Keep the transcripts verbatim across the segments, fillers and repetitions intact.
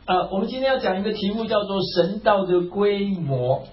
呃，我们今天要讲一个题目叫做神道的规模。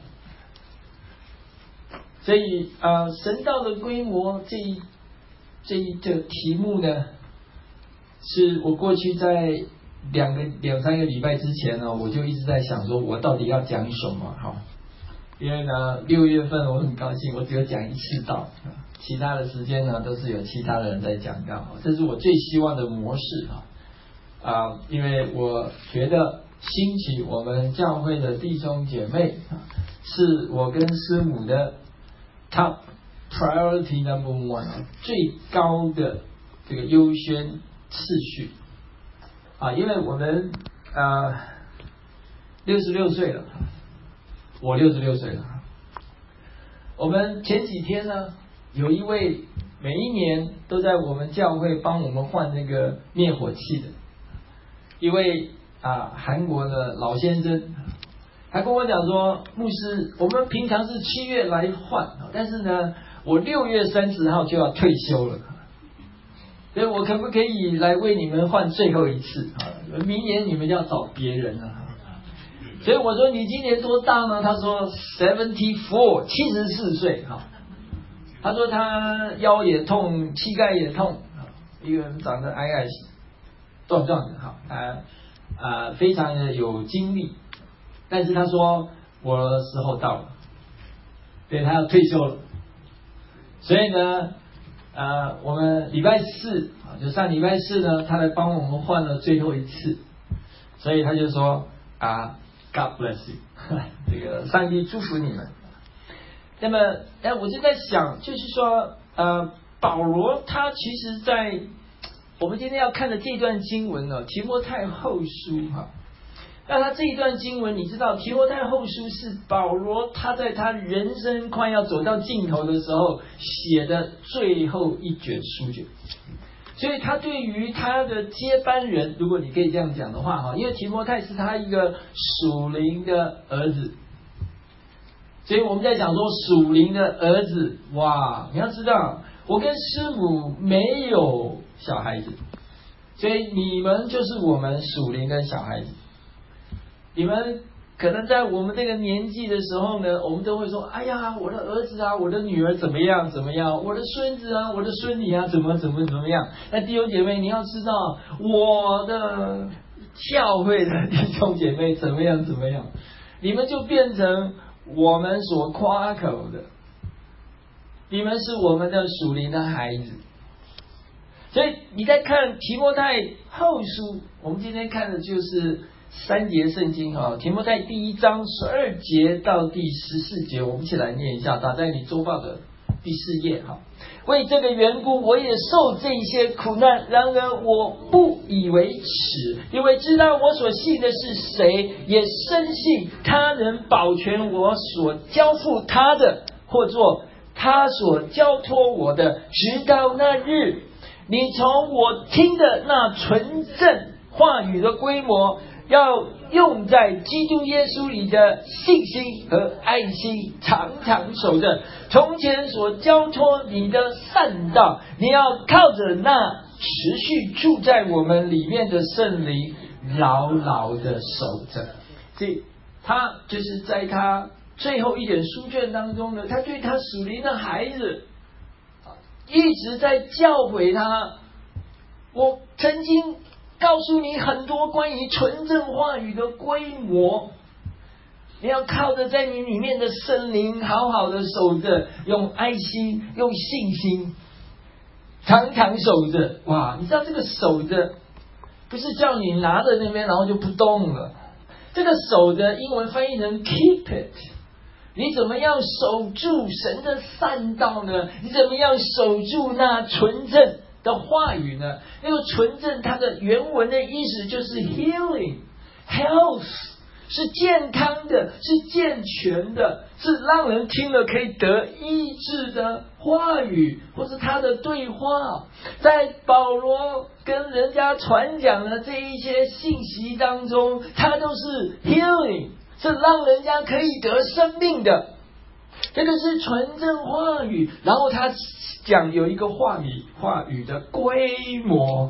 所以呃，神道的规模这一这一个题目呢，是我过去在两个两三个礼拜之前呢，我就一直在想说，我到底要讲什么哈？因为呢，六月份我很高兴，我只有讲一次道，其他的时间呢都是有其他的人在讲道，这是我最希望的模式哈。啊，因为我觉得兴起我们教会的弟兄姐妹，是我跟师母的 top priority number one 最高的这个优先次序啊，因为我们呃六十六岁了，我六十六岁了。我们前几天呢，有一位每一年都在我们教会帮我们换那个灭火器的一位啊韩国的老先生，他跟我讲说，牧师，我们平常是七月来换，但是呢，我六月三十号就要退休了，所以我可不可以来为你们换最后一次啊？明年你们要找别人了。所以我说你今年多大呢？他说 seventy four 七十四岁哈。他说他腰也痛，膝盖也痛，一个人长得矮矮壮壮的哈，啊啊非常的有精力，但是他说我的时候到了，对，他要退休了。所以呢，呃，我们礼拜四啊，就上礼拜四呢，他来帮我们换了最后一次，所以他就说啊 ，God bless you， 这个上帝祝福你们。那么，哎，我就在想，就是说，呃，保罗他其实在我们今天要看的这段经文呢，提摩太后书哈。那他这一段经文，你知道，提摩太后书是保罗他在他人生快要走到尽头的时候写的最后一卷书卷，所以他对于他的接班人，如果你可以这样讲的话哈，因为提摩太是他一个属灵的儿子。所以我们在讲说属灵的儿子，哇！你要知道，我跟师母没有小孩子，所以你们就是我们属灵的小孩子。你们可能在我们这个年纪的时候呢，我们都会说：“哎呀，我的儿子啊，我的女儿怎么样怎么样，我的孙子啊，我的孙女啊，怎么怎么怎么样。”那弟兄姐妹，你要知道，我的教会的弟兄姐妹怎么样怎么样，你们就变成我们所夸口的，你们是我们的属灵的孩子。所以你在看提摩太后书，我们今天看的就是三节圣经啊，提摩太第一章十二节到第十四节，我们一起来念一下，打在你周报的第四页哈。为这个缘故，我也受这些苦难，然而我不以为耻，因为知道我所信的是谁，也深信他能保全我所交付他的，或作他所交托我的，直到那日。你从我听的那纯正话语的规模，要用在基督耶稣里的信心和爱心，常常守着从前所交托你的善道。你要靠着那持续住在我们里面的圣灵，牢牢的守着。所以他就是在他最后一点书卷当中呢，他对他属灵的孩子一直在教诲他。我曾经告诉你很多关于纯正话语的规模，你要靠着在你里面的圣灵好好的守着，用爱心用信心常常守着。哇，你知道这个守着不是叫你拿着那边然后就不动了，这个守着英文翻译成 keep it。 你怎么样守住神的善道呢？你怎么样守住那纯正的话语呢？那个纯正它的原文的意思就是 healing health， 是健康的，是健全的，是让人听了可以得医治的话语，或是他的对话。在保罗跟人家传讲的这一些信息当中，它都是 healing， 是让人家可以得生命的，这个是纯正话语。然后他讲有一个话语话语的规模，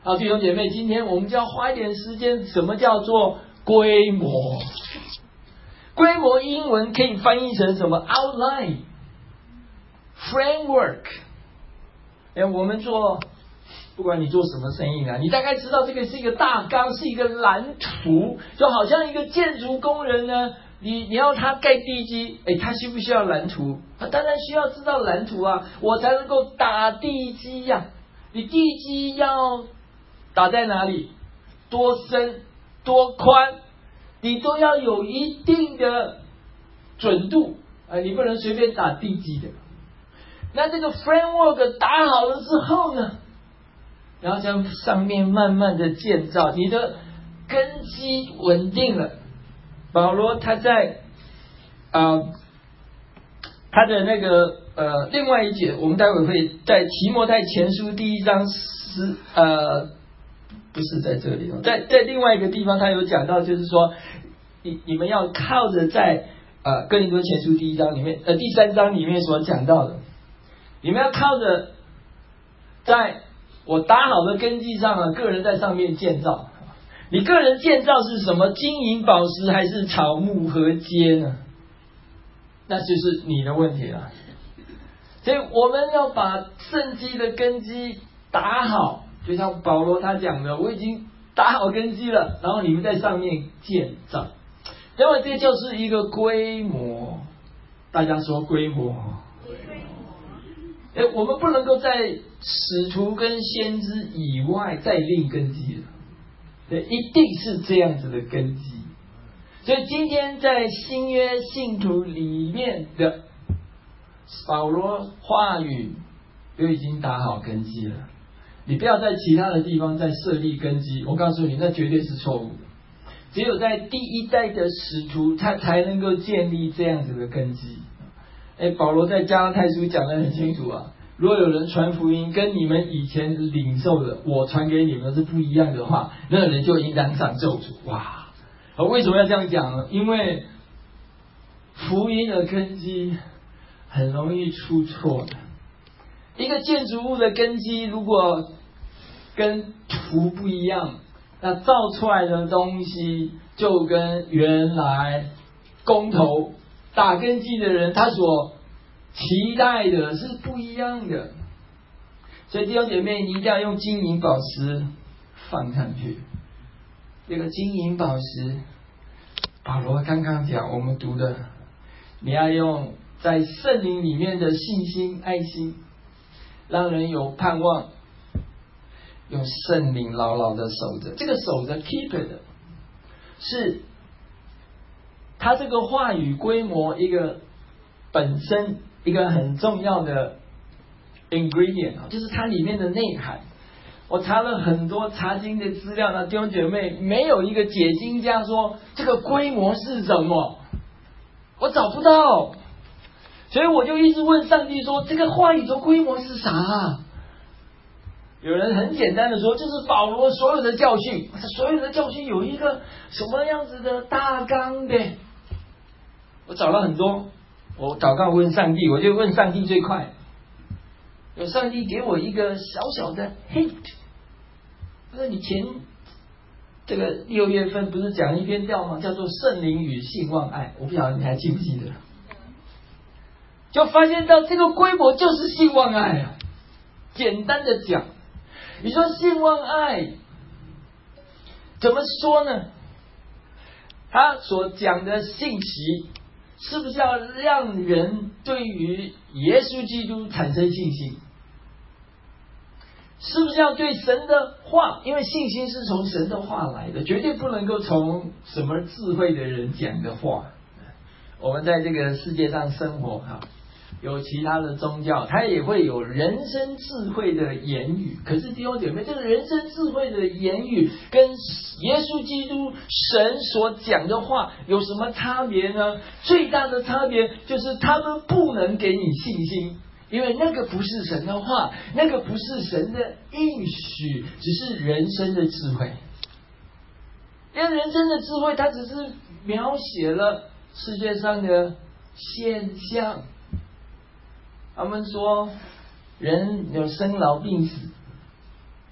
好，弟兄姐妹，今天我们就要花一点时间，什么叫做规模？规模英文可以翻译成什么 ？outline、framework。哎，我们做，不管你做什么生意啊，你大概知道这个是一个大纲，是一个蓝图，就好像一个建筑工人呢，你你要他盖地基，哎，他需不需要蓝图？他当然需要知道蓝图啊，我才能够打地基呀、啊。你地基要打在哪里？多深、多宽？你都要有一定的准度，呃，你不能随便打地基的。那这个 framework 打好了之后呢，然后在上面慢慢的建造，你的根基稳定了。保罗他在啊、呃、他的那个呃另外一节，我们待会会在提摩太前书第一章十呃。不是在这里，在在另外一个地方，他有讲到，就是说，你你们要靠着在呃哥林多前书第一章里面呃第三章里面所讲到的，你们要靠着在我打好的根基上啊，个人在上面建造。你个人建造是什么？金银宝石还是草木和秸呢？那就是你的问题了。所以我们要把圣经的根基打好。就像保罗他讲的，我已经打好根基了，然后你们在上面建造，因为这就是一个规模。大家说规模，哎，我们不能够在使徒跟先知以外再另根基了，对，一定是这样子的根基。所以今天在新约信徒里面的保罗话语都已经打好根基了。你不要在其他的地方再设立根基，我告诉你，那绝对是错误的。只有在第一代的使徒，他才能够建立这样子的根基。哎，保罗在加拉太书讲得很清楚啊，如果有人传福音跟你们以前领受的，我传给你们是不一样的话，那个人就应当上咒诅。哇，为什么要这样讲呢？因为福音的根基很容易出错的。一个建筑物的根基如果跟图不一样，那造出来的东西就跟原来工头打根基的人他所期待的是不一样的。所以弟兄姐妹，你一定要用金银宝石放上去。这个金银宝石，保罗刚刚讲我们读的，你要用在圣灵里面的信心、爱心，让人有盼望，用圣灵牢牢的守着。这个守着 keep 的是他这个话语规模一个本身一个很重要的 ingredient， 就是它里面的内涵。我查了很多查经的资料呢，弟兄姐妹，没有一个解经家说这个规模是什么，我找不到。所以我就一直问上帝说，这个话语的规模是啥啊？有人很简单的说，就是保罗所有的教训，所有的教训有一个什么样子的大纲的。我找了很多，我祷告问上帝，我就问上帝最快。有上帝给我一个小小的 hint， 他说你前这个六月份不是讲一篇调吗？叫做圣灵与信望爱，我不晓得你还记不记得？就发现到这个规模就是信望爱啊。简单的讲，你说信望爱怎么说呢？他所讲的信息是不是要让人对于耶稣基督产生信心？是不是要对神的话？因为信心是从神的话来的，绝对不能够从什么智慧的人讲的话。我们在这个世界上生活哈，有其他的宗教，它也会有人生智慧的言语。可是弟兄姐妹，这个人生智慧的言语跟耶稣基督神所讲的话有什么差别呢？最大的差别就是他们不能给你信心，因为那个不是神的话，那个不是神的应许，只是人生的智慧。因为人生的智慧，它只是描写了世界上的现象。他们说人有生老病死，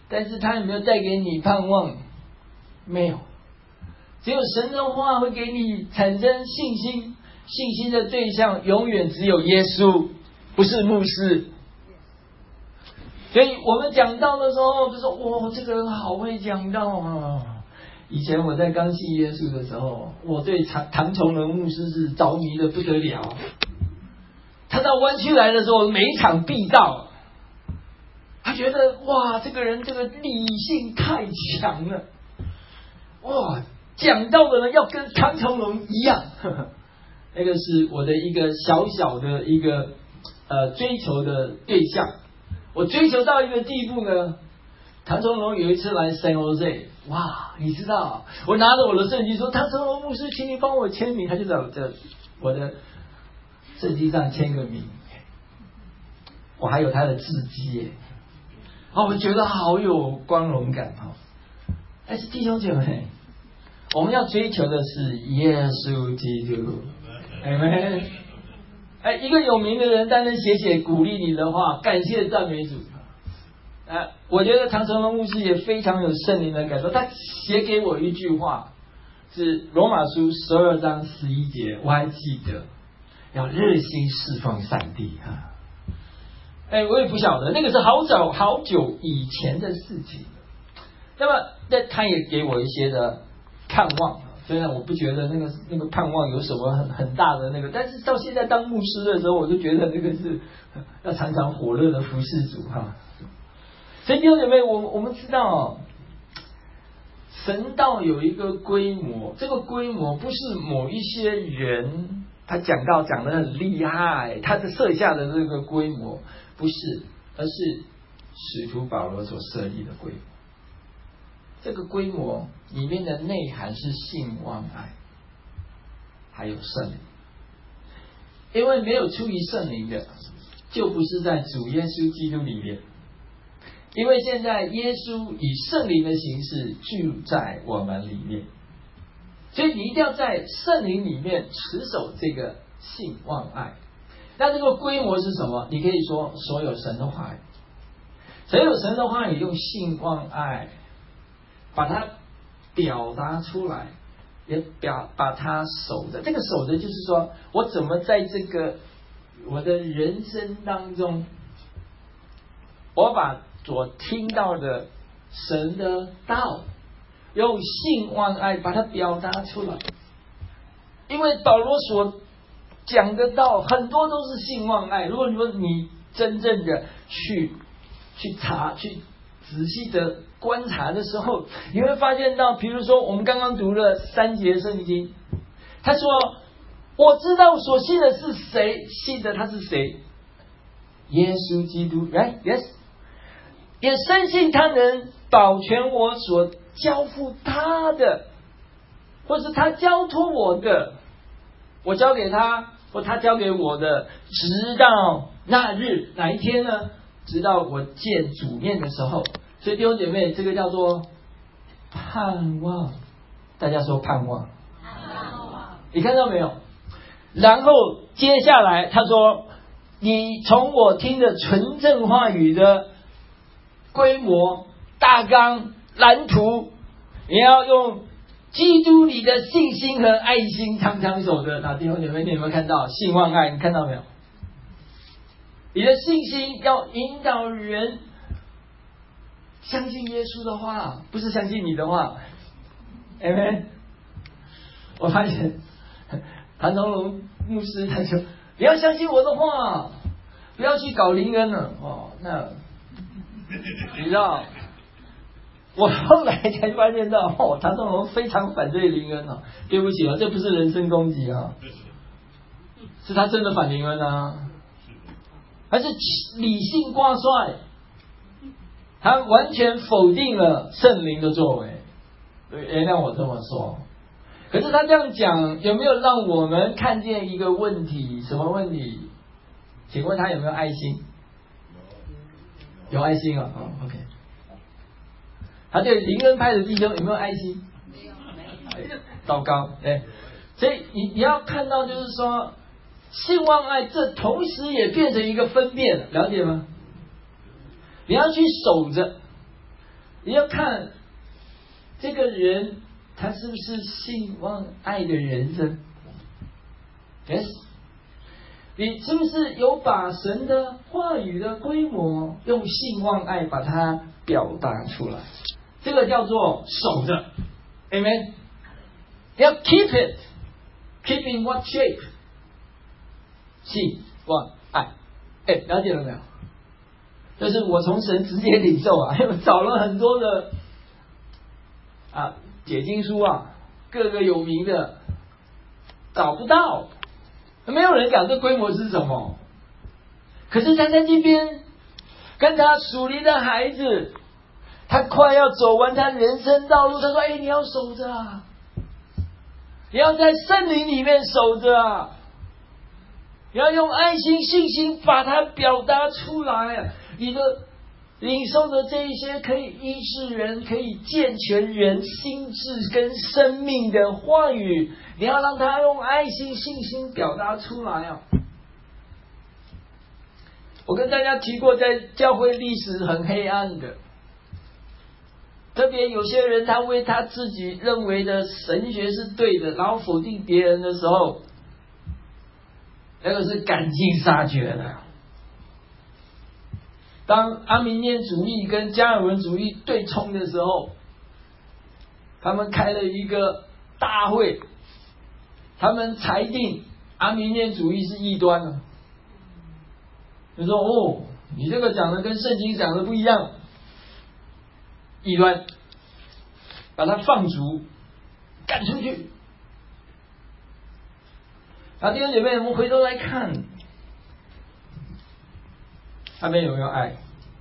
但是它有没有带给你盼望？没有。只有神的话会给你产生信心，信心的对象永远只有耶稣，不是牧师。所以我们讲道的时候就说，哇，这个人好会讲道啊！以前我在刚信耶稣的时候，我对唐唐崇荣牧师是着迷的不得了。他到湾区来的时候，每一场必到。他觉得哇，这个人这个理性太强了，哇，讲道的人要跟唐崇荣一样。呵呵，那个是我的一个小小的一个呃追求的对象。我追求到一个地步呢，唐崇荣有一次来 San Jose， 哇，你知道，我拿着我的圣经说，唐崇荣牧师，请你帮我签名，他就在我的我的圣经上签个名，我还有他的字迹耶，啊，我觉得好有光荣感哈。但是弟兄姐妹，我们要追求的是耶稣基督，阿们。哎，一个有名的人，单单写写鼓励你的话，感谢赞美主。呃，我觉得唐崇荣牧师也非常有圣灵的感动，他写给我一句话，是罗马书十二章十一节，我还记得，要热心侍奉上帝啊。哎，我也不晓得，那个是好早好久以前的事情。那么，那他也给我一些的盼望。虽然我不觉得那个那个盼望有什么很很大的那个，但是到现在当牧师的时候，我就觉得那个是要常常火热的服侍主哈。所以弟兄姐妹，我我们知道，神道有一个规模，这个规模不是某一些人他讲道讲得很厉害，他的设下的这个规模不是，而是使徒保罗所设立的规模。这个规模里面的内涵是信望爱，还有圣灵。因为没有出于圣灵的，就不是在主耶稣基督里面。因为现在耶稣以圣灵的形式住在我们里面，所以你一定要在圣灵里面持守这个信望爱。那这个规模是什么？你可以说所有神的话语，所有神的话语用信望爱把它表达出来，也表把它守着。这个守着就是说，我怎么在这个我的人生当中，我把所听到的神的道，用信望爱把它表达出来。因为保罗所讲的道很多都是信望爱。如果你说你真正的去去查去仔细的观察的时候，你会发现到，比如说我们刚刚读了三节圣经，他说我知道所信的是谁，信的他是谁，耶稣基督 right yes， 也深信他能保全我所交付他的，或是他交托我的，我交给他或他交给我的，直到那日，哪一天呢？直到我见主面的时候。所以弟兄姐妹，这个叫做盼望。大家说盼望，盼望，你看到没有？然后接下来他说，你从我听的纯正话语的规模、大纲、蓝图，你要用基督里的信心和爱心常常守着。那弟兄姐妹，你有没有看到信望爱？你看到没有？你的信心要引导人相信耶稣的话，不是相信你的话。Amen。我发现谭崇荣牧师他说，你要相信我的话，不要去搞灵恩了哦。那你知道，我后来才发现到，哦，谭崇荣非常反对灵恩啊。对不起啊，这不是人身攻击啊，是他真的反灵恩啊。还是理性挂帅，他完全否定了圣灵的作为。原谅我这么说，可是他这样讲，有没有让我们看见一个问题？什么问题？请问他有没有爱心？有爱心啊、哦、OK。他对灵恩派的弟兄有没有爱心？没有，没有。糟糕，哎，所以你你要看到，就是说。信望爱，这同时也变成一个分辨，了解吗？你要去守着， 你要看这个人他是不是信望爱的人生。Yes， 你是不是有把神的话语的规模用信望爱把它表达出来？这个叫做守着 ，Amen。你要 keep it，keep in what shape？ 信望爱，哎，了解了没有？这是我从神直接领受啊，找了很多的啊解经书啊，各个有名的找不到，没有人讲这规模是什么。可是他在这边跟他属灵的孩子，他快要走完他人生道路，他说：“哎，你要守着啊，你要在圣灵里面守着啊，你要用爱心、信心把它表达出来。你的领受的这一些可以医治人、可以健全人心智跟生命的话语，你要让他用爱心、信心表达出来啊！”我跟大家提过，在教会历史很黑暗的，特别有些人他为他自己认为的神学是对的，然后否定别人的时候，那个是赶尽杀绝的。当阿明念主义跟加尔文主义对冲的时候，他们开了一个大会，他们裁定阿明念主义是异端了。就说哦，你这个讲的跟圣经讲的不一样，异端，把他放逐，赶出去。好，弟兄姐妹，我们回头来看，他们有没有爱？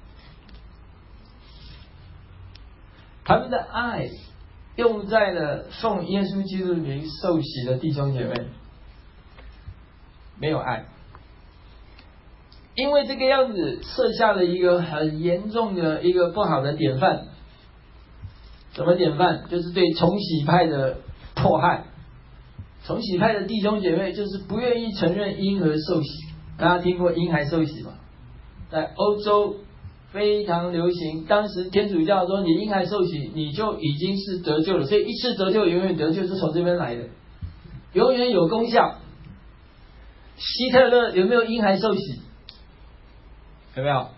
他们的爱用在了奉耶稣基督名受洗的弟兄姐妹，没有爱。因为这个样子设下了一个很严重的一个不好的典范。什么典范？就是对重洗派的迫害。重洗派的弟兄姐妹就是不愿意承认婴儿受洗。大家听过婴孩受洗吗？在欧洲非常流行，当时天主教说你婴孩受洗你就已经是得救了，所以一次得救永远得救是从这边来的，永远有功效。希特勒有没有婴孩受洗？有没有？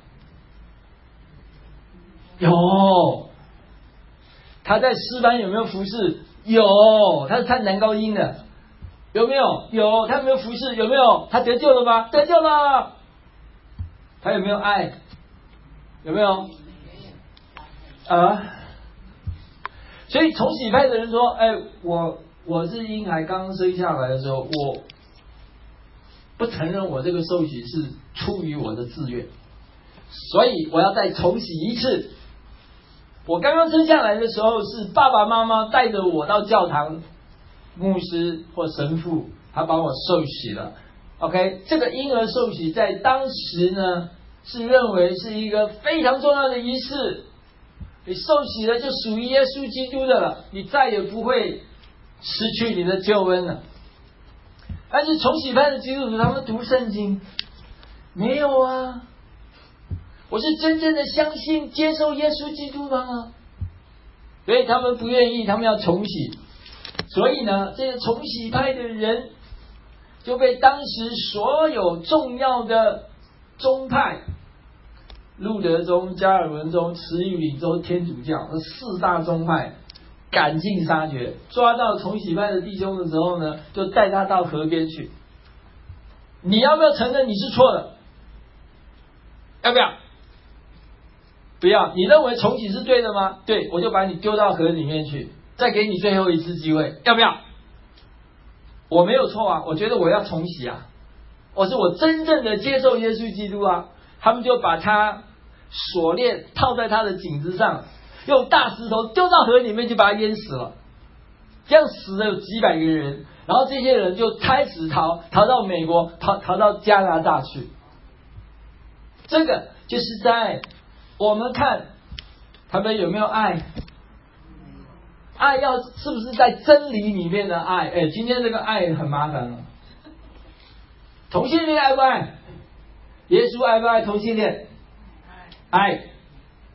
有。他在诗班有没有服侍？有。他是弹男高音的，有没有？有。他有没有服侍？有没有？他得救了吗？得救了。他有没有爱？有没有？啊。所以重洗派的人说：“哎，我我是婴孩刚生下来的时候，我不承认我这个受洗是出于我的自愿。”所以我要再重洗一次。我刚刚生下来的时候是爸爸妈妈带着我到教堂，牧师或神父他帮我受洗了。OK， 这个婴儿受洗在当时呢是认为是一个非常重要的仪式。你受洗了就属于耶稣基督的了，你再也不会失去你的救恩了。但是重洗派的基督徒他们读圣经没有啊。我是真正的相信接受耶稣基督吗？所以他们不愿意，他们要重洗。所以呢，这个重洗派的人就被当时所有重要的宗派，路德宗、加尔文宗、慈运理宗、天主教这四大宗派赶尽杀绝。抓到重洗派的弟兄的时候呢，就带他到河边去。你要不要承认你是错的？要不要？不要。你认为重洗是对的吗？对，我就把你丢到河里面去，再给你最后一次机会，要不要？我没有错啊，我觉得我要重洗啊，我是我真正的接受耶稣基督啊。他们就把他锁链套在他的颈子上，用大石头丢到河里面，就把他淹死了。这样死了有几百个人，然后这些人就开始逃，逃到美国，逃逃到加拿大去。这个就是在我们看他们有没有爱，爱要是不是在真理里面的爱？哎，今天这个爱很麻烦了。同性恋爱不爱？耶稣爱不爱同性恋？爱。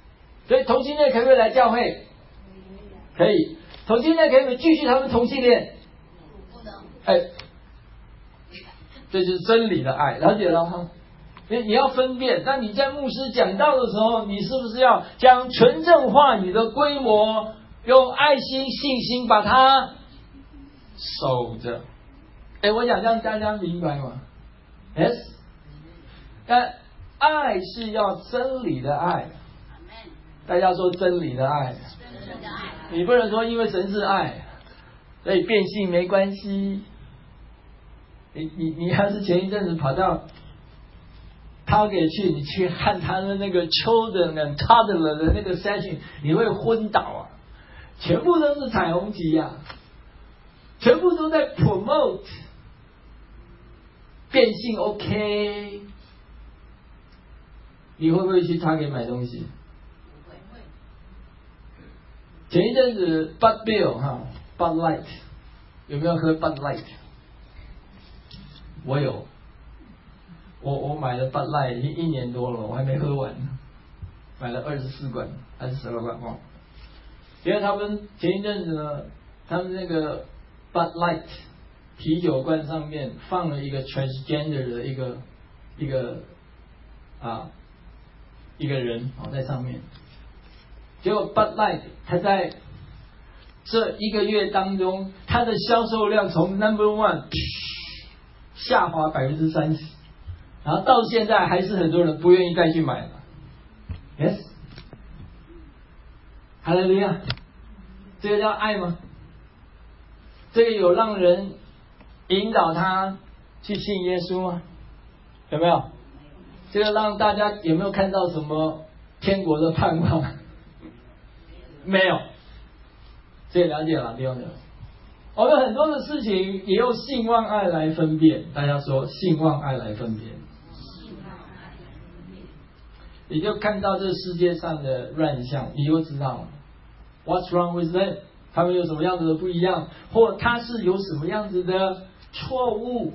所以同性恋可不可以来教会？可以。同性恋可不可以继续他们同性恋？ 不能。 哎，这就是真理的爱，了解了吗？你你要分辨，那你在牧师讲道的时候，你是不是要将纯正话语的规模，用爱心、信心把它守着？哎，我想让大家明白吗 ？Yes， 但爱是要真理的爱，大家说真理的爱，你不能说因为神是爱，所以变性没关系。你你你要是前一阵子跑到Target去，你去看他的那个 children and toddler 的那个 session， 你会昏倒啊！全部都是彩虹旗啊，全部都在 promote 变性 OK， 你会不会去 Target 买东西？ 不会。 前一阵子 Bud Bill 哈 Bud Light 有没有喝 Bud Light？ 我有。我我买了 Bud Light 已经一年多了，我还没喝完，买了二十四罐还是十二罐忘了。因为他们前一阵子呢，他们那个 Bud Light 啤酒罐上面放了一个 transgender 的一个一个啊一个人哦在上面，结果 Bud Light 它在这一个月当中，它的销售量从 number one 下滑百分之三十。然后到现在还是很多人不愿意再去买了 ，yes， 哈利路亚，这个叫爱吗？这个有让人引导他去信耶稣吗？有没有？这个让大家有没有看到什么天国的盼望？没有，这个了解了，弟兄姊妹。我们很多的事情也用信望爱来分辨，大家说信望爱来分辨。你就看到这世界上的乱象，你就知道 What's wrong with them？ 他们有什么样子的不一样，或他是有什么样子的错误，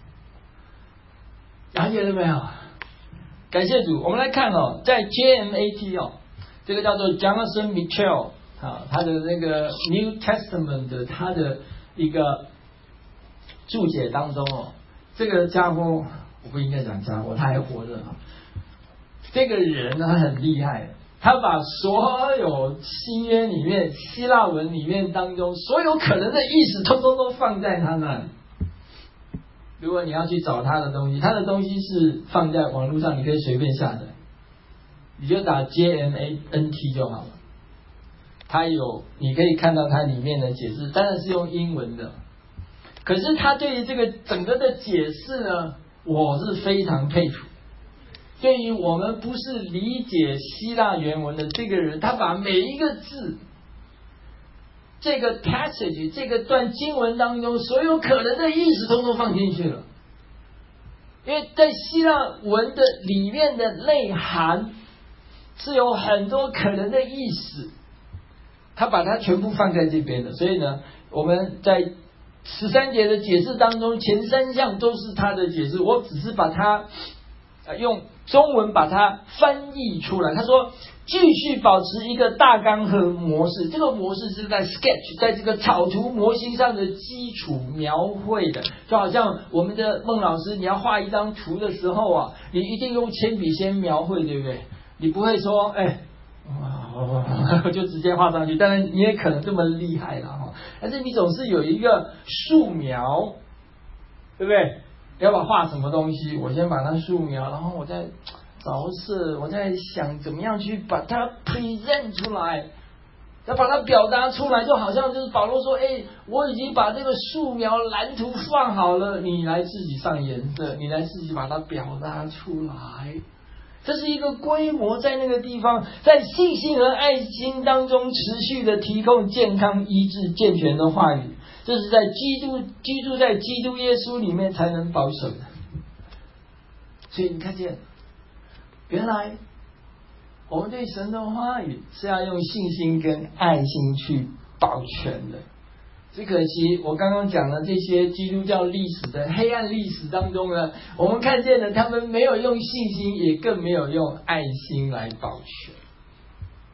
了解了没有？感谢主，我们来看哦，在 J M A T 哦，这个叫做 Jonathan Mitchell 啊，他的那个 New Testament 的他的一个注解当中哦，这个家伙我不应该讲家伙，他还活着啊。这个人呢很厉害，他把所有新约里面希腊文里面当中所有可能的意思通通都放在他那里。如果你要去找他的东西，他的东西是放在网络上，你可以随便下载，你就打 J M A N T 就好了。他有，你可以看到他里面的解释，当然是用英文的。可是他对于这个整个的解释呢，我是非常佩服。对于我们不是理解希腊原文的这个人，他把每一个字，这个 passage 这个段经文当中所有可能的意思通通放进去了。因为在希腊文的里面的内涵是有很多可能的意思，他把它全部放在这边的。所以呢，我们在十三节的解释当中，前三项都是他的解释，我只是把它用中文把它翻译出来。他说继续保持一个大纲和模式，这个模式是在 sketch 在这个草图模型上的基础描绘的，就好像我们的孟老师，你要画一张图的时候啊，你一定用铅笔先描绘，对不对？你不会说哎我就直接画上去，当然你也可能这么厉害了哈，但是你总是有一个素描，对不对？要把画什么东西，我先把它素描，然后我再着色，我在想怎么样去把它 present 出来，要把它表达出来，就好像就是保罗说，哎，我已经把这个素描蓝图放好了，你来自己上颜色，你来自己把它表达出来。这是一个规模，在那个地方，在信心和爱心当中持续的提供健康、医治、健全的话语，这是在基督居住在基督耶稣里面才能保守的。所以你看见，原来我们对神的话语是要用信心跟爱心去保全的。只可惜我刚刚讲的这些基督教历史的黑暗历史当中呢，我们看见了他们没有用信心，也更没有用爱心来保全。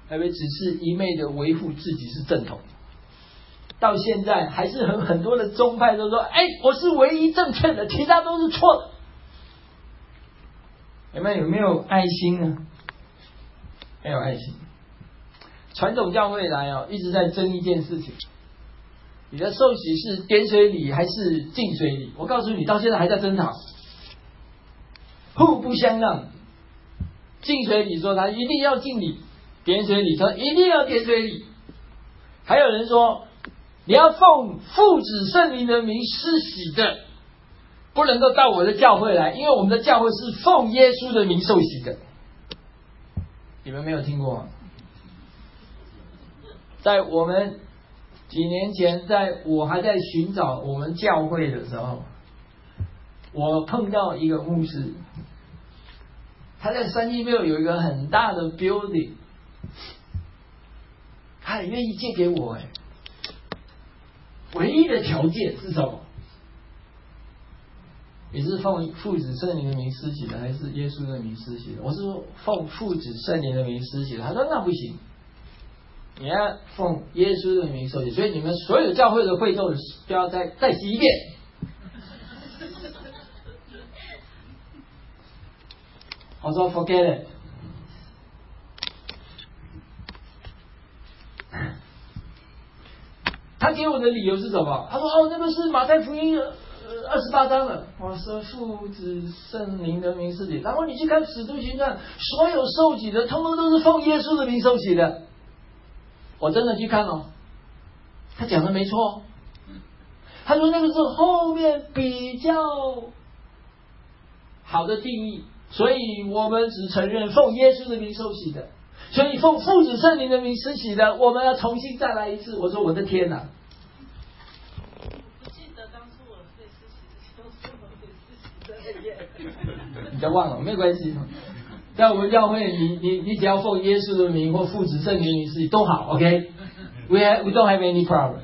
而且只是一昧的维护自己是正统。到现在还是很很多的宗派都说，哎，我是唯一正确的，其他都是错的。你们有没有爱心呢？没有爱心。传统教会来哦，一直在争一件事情：你的受洗是点水礼还是浸水礼？我告诉你，到现在还在争吵，互不相让。浸水礼说他一定要浸礼，点水礼说一定要点水礼。还有人说，你要奉父子圣灵的名施洗的，不能够到我的教会来，因为我们的教会是奉耶稣的名受洗的。你们没有听过吗？在我们几年前，在我还在寻找我们教会的时候，我碰到一个牧师，他在三义庙有一个很大的 building， 他也愿意借给我。哎，唯一的条件是什么？你是奉父子圣灵的名施洗的，还是耶稣的名施洗的？我是说奉父子圣灵的名施洗的。他说那不行，你要奉耶稣的名受洗，所以你们所有教会的会众就要再再洗一遍。我说 forget it。他给我的理由是什么？他说哦，那个是马太福音二十八章了。我说父子圣灵的名施洗，然后你去看使徒行传，所有受洗的通通都是奉耶稣的名受洗的。我真的去看了，他讲的没错。他说那个是后面比较好的定义，所以我们只承认奉耶稣的名受洗的，所以奉父子圣灵的名施洗的，我们要重新再来一次。我说我的天哪！ 不记得当初我被施洗的时候是我被施洗的耶。 你就忘了，没有关系。在我们教会，你你你只要奉耶稣的名或父子圣灵的名施洗都好 ，OK？We have, we don't have any problem。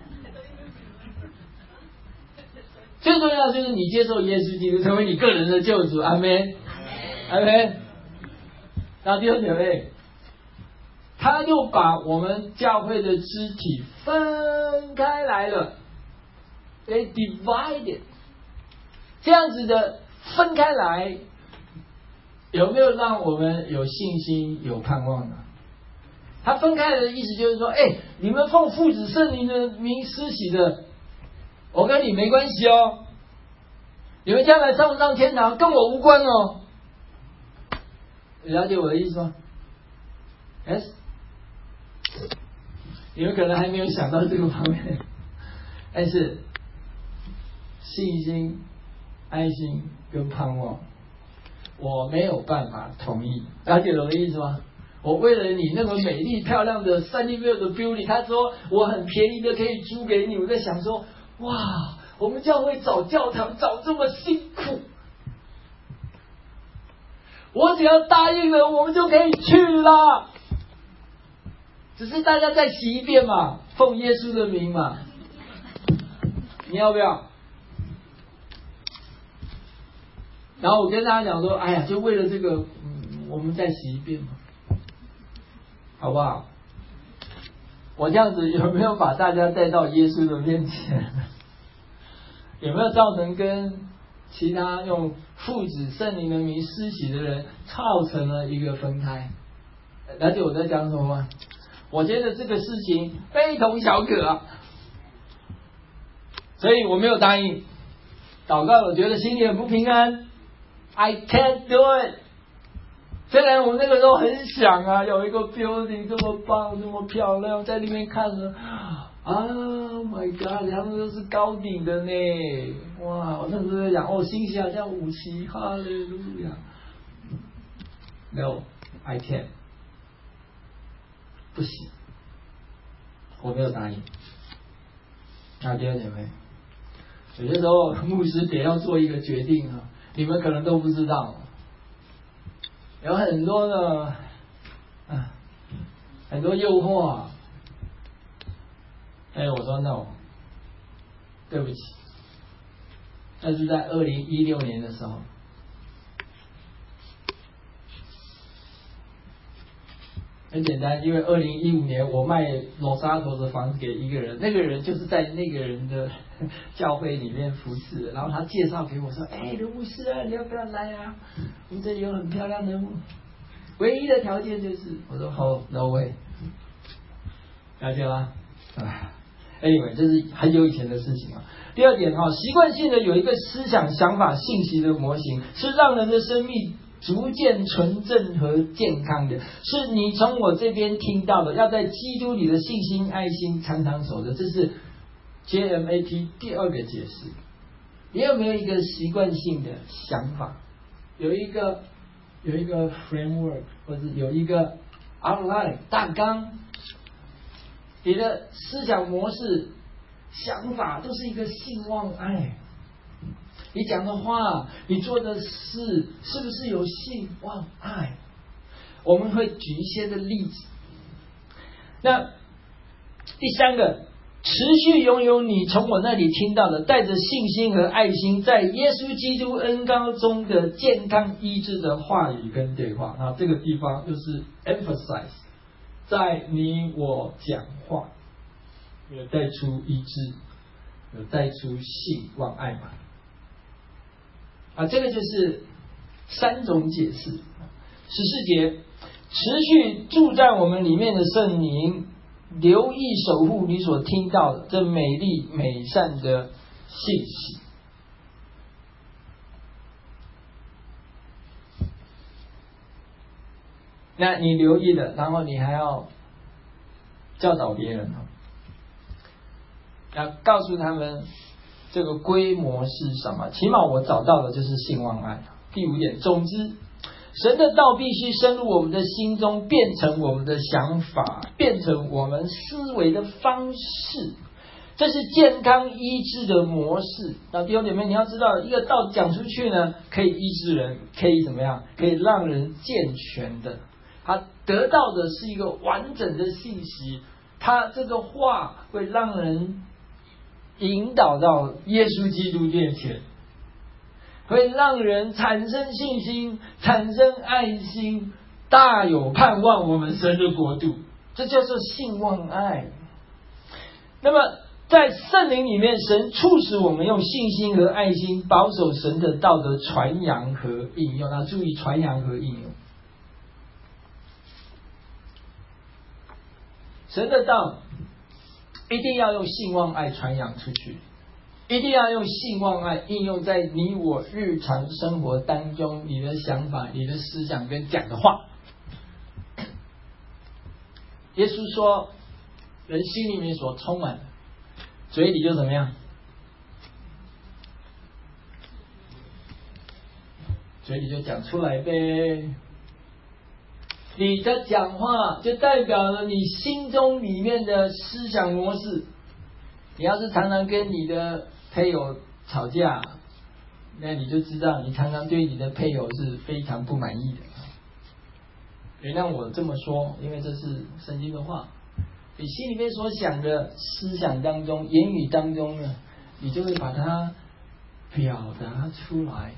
最重要的就是你接受耶稣基督成为你个人的救主，阿们，阿们。然后弟兄姐妹，他就把我们教会的肢体分开来了 ，they divided， 这样子的分开来，有没有让我们有信心、有盼望呢？他分开的意思就是说，哎，你们奉父子圣灵的名施洗的，我跟你没关系哦，你们将来上不上天堂跟我无关哦。你了解我的意思吗 ？Yes， 你们可能还没有想到这个方面，但是信心、爱心跟盼望，我没有办法同意。了解我的意思吗？我为了你那么美丽漂亮的三立庙的 building， 他说我很便宜的可以租给你。我在想说，哇，我们教会找教堂找这么辛苦，我只要答应了，我们就可以去了。只是大家再洗一遍嘛，奉耶稣的名嘛，你要不要？然后我跟大家讲说，哎呀，就为了这个，嗯，我们再洗一遍嘛。好不好？我这样子有没有把大家带到耶稣的面前？有没有造成跟其他用父子圣灵的名施洗的人造成了一个分开？了解我在讲什么吗？我觉得这个事情非同小可啊，所以我没有答应。祷告，我觉得心里很不平安。I can't do it。虽然我那个时候很想啊，有一个 building 这么棒，这么漂亮，在里面看着，啊 ，Oh my God， 他们都是高顶的呢，哇！我那时候在想，哦，欣喜好像五期，哈利路亚。No， I can't， 不行，我没有答应。那弟兄姐妹，有些时候牧师得要做一个决定啊，你们可能都不知道。有很多的，啊，很多诱惑啊。哎，我说 no， 对不起。那是在二零一六年的时候， 很简单，因为二零一五年我卖罗沙头的房子给一个人，那个人就是在那个人的教会里面服侍，然后他介绍给我说：“哎，刘牧师啊，你要不要来啊？我们这里有很漂亮的，唯一的条件就是……”我说：“好 ，no way。”了解吗？啊 ，anyway， 这是很久以前的事情啊。第二点哈，习惯性的有一个思想、想法、信息的模型，是让人的生命逐渐纯正和健康的，是你从我这边听到的，要在基督里的信心、爱心常常守着。这是 J M A T 第二个解释。你有没有一个习惯性的想法？有一个有一个 framework， 或者有一个 outline 大纲？你的思想模式、想法都是一个信望爱。你讲的话，你做的事，是不是有信望爱？我们会举一些的例子。那第三个，持续拥有你从我那里听到的，带着信心和爱心，在耶稣基督恩膏中的健康医治的话语跟对话。那这个地方就是 emphasize， 在你我讲话，有带出医治，有带出信望爱嘛？啊，这个就是三种解释。十四节，持续住在我们里面的圣灵，留意守护你所听到的这美丽美善的信息。那你留意了，然后你还要教导别人，要告诉他们这个规模是什么。起码我找到的就是信望爱。第五点，总之神的道必须深入我们的心中，变成我们的想法，变成我们思维的方式，这是健康医治的模式。那弟兄姐妹，你要知道，一个道讲出去呢，可以医治人，可以怎么样？可以让人健全的，他得到的是一个完整的信息，他这个话会让人引导到耶稣基督面前，会让人产生信心，产生爱心，大有盼望我们神的国度，这叫做信望爱。那么在圣灵里面，神促使我们用信心和爱心保守神的道德传扬和应用。要注意传扬和应用。神的道一定要用信望爱传扬出去，一定要用信望爱应用在你我日常生活当中，你的想法、你的思想跟讲的话。耶稣说，人心里面所充满的，嘴里就怎么样？嘴里就讲出来呗。你的讲话就代表了你心中里面的思想模式。你要是常常跟你的配偶吵架，那你就知道你常常对你的配偶是非常不满意的。原谅我这么说，因为这是圣经的话。你心里面所想的思想当中、言语当中呢，你就会把它表达出来，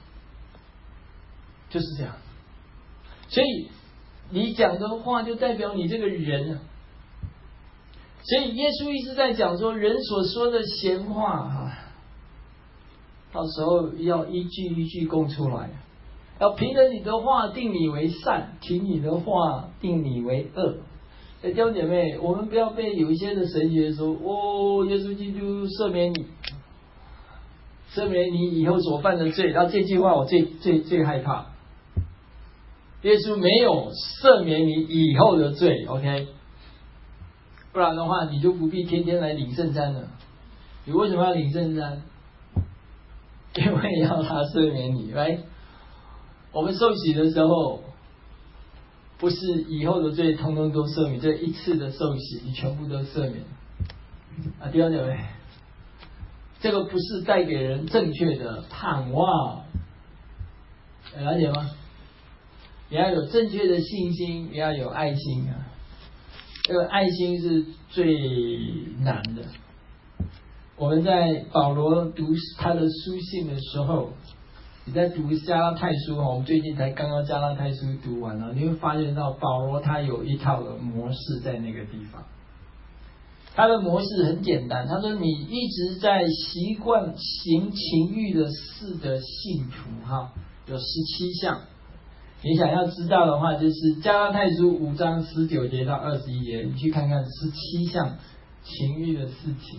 就是这样。所以你讲的话就代表你这个人啊。所以耶稣一直在讲说，人所说的闲话啊，到时候要一句一句供出来，要凭着你的话定你为善，凭你的话定你为恶。弟兄姐妹，我们不要被有一些的神学说，哦，耶稣基督赦免你，赦免你以后所犯的罪。然后这句话我最最最害怕，耶稣没有赦免你以后的罪 ，OK？ 不然的话，你就不必天天来领圣餐了。你为什么要领圣餐？因为要他赦免你，来，我们受洗的时候，不是以后的罪通通都赦免，这一次的受洗，你全部都赦免。啊，弟兄姐妹，这个不是带给人正确的盼望，了解吗？你要有正确的信心，你要有爱心啊。这个爱心是最难的。我们在保罗读他的书信的时候， 你在读加拉太书哈，我们最近才刚刚加拉太书读完了，你会发现到保罗他有一套的模式在那个地方。他的模式很简单，他说你一直在习惯行情欲的事的信徒哈，有十七项。你想要知道的话，就是加拉太书五章十九节到二十一节，你去看看十七项情欲的事情。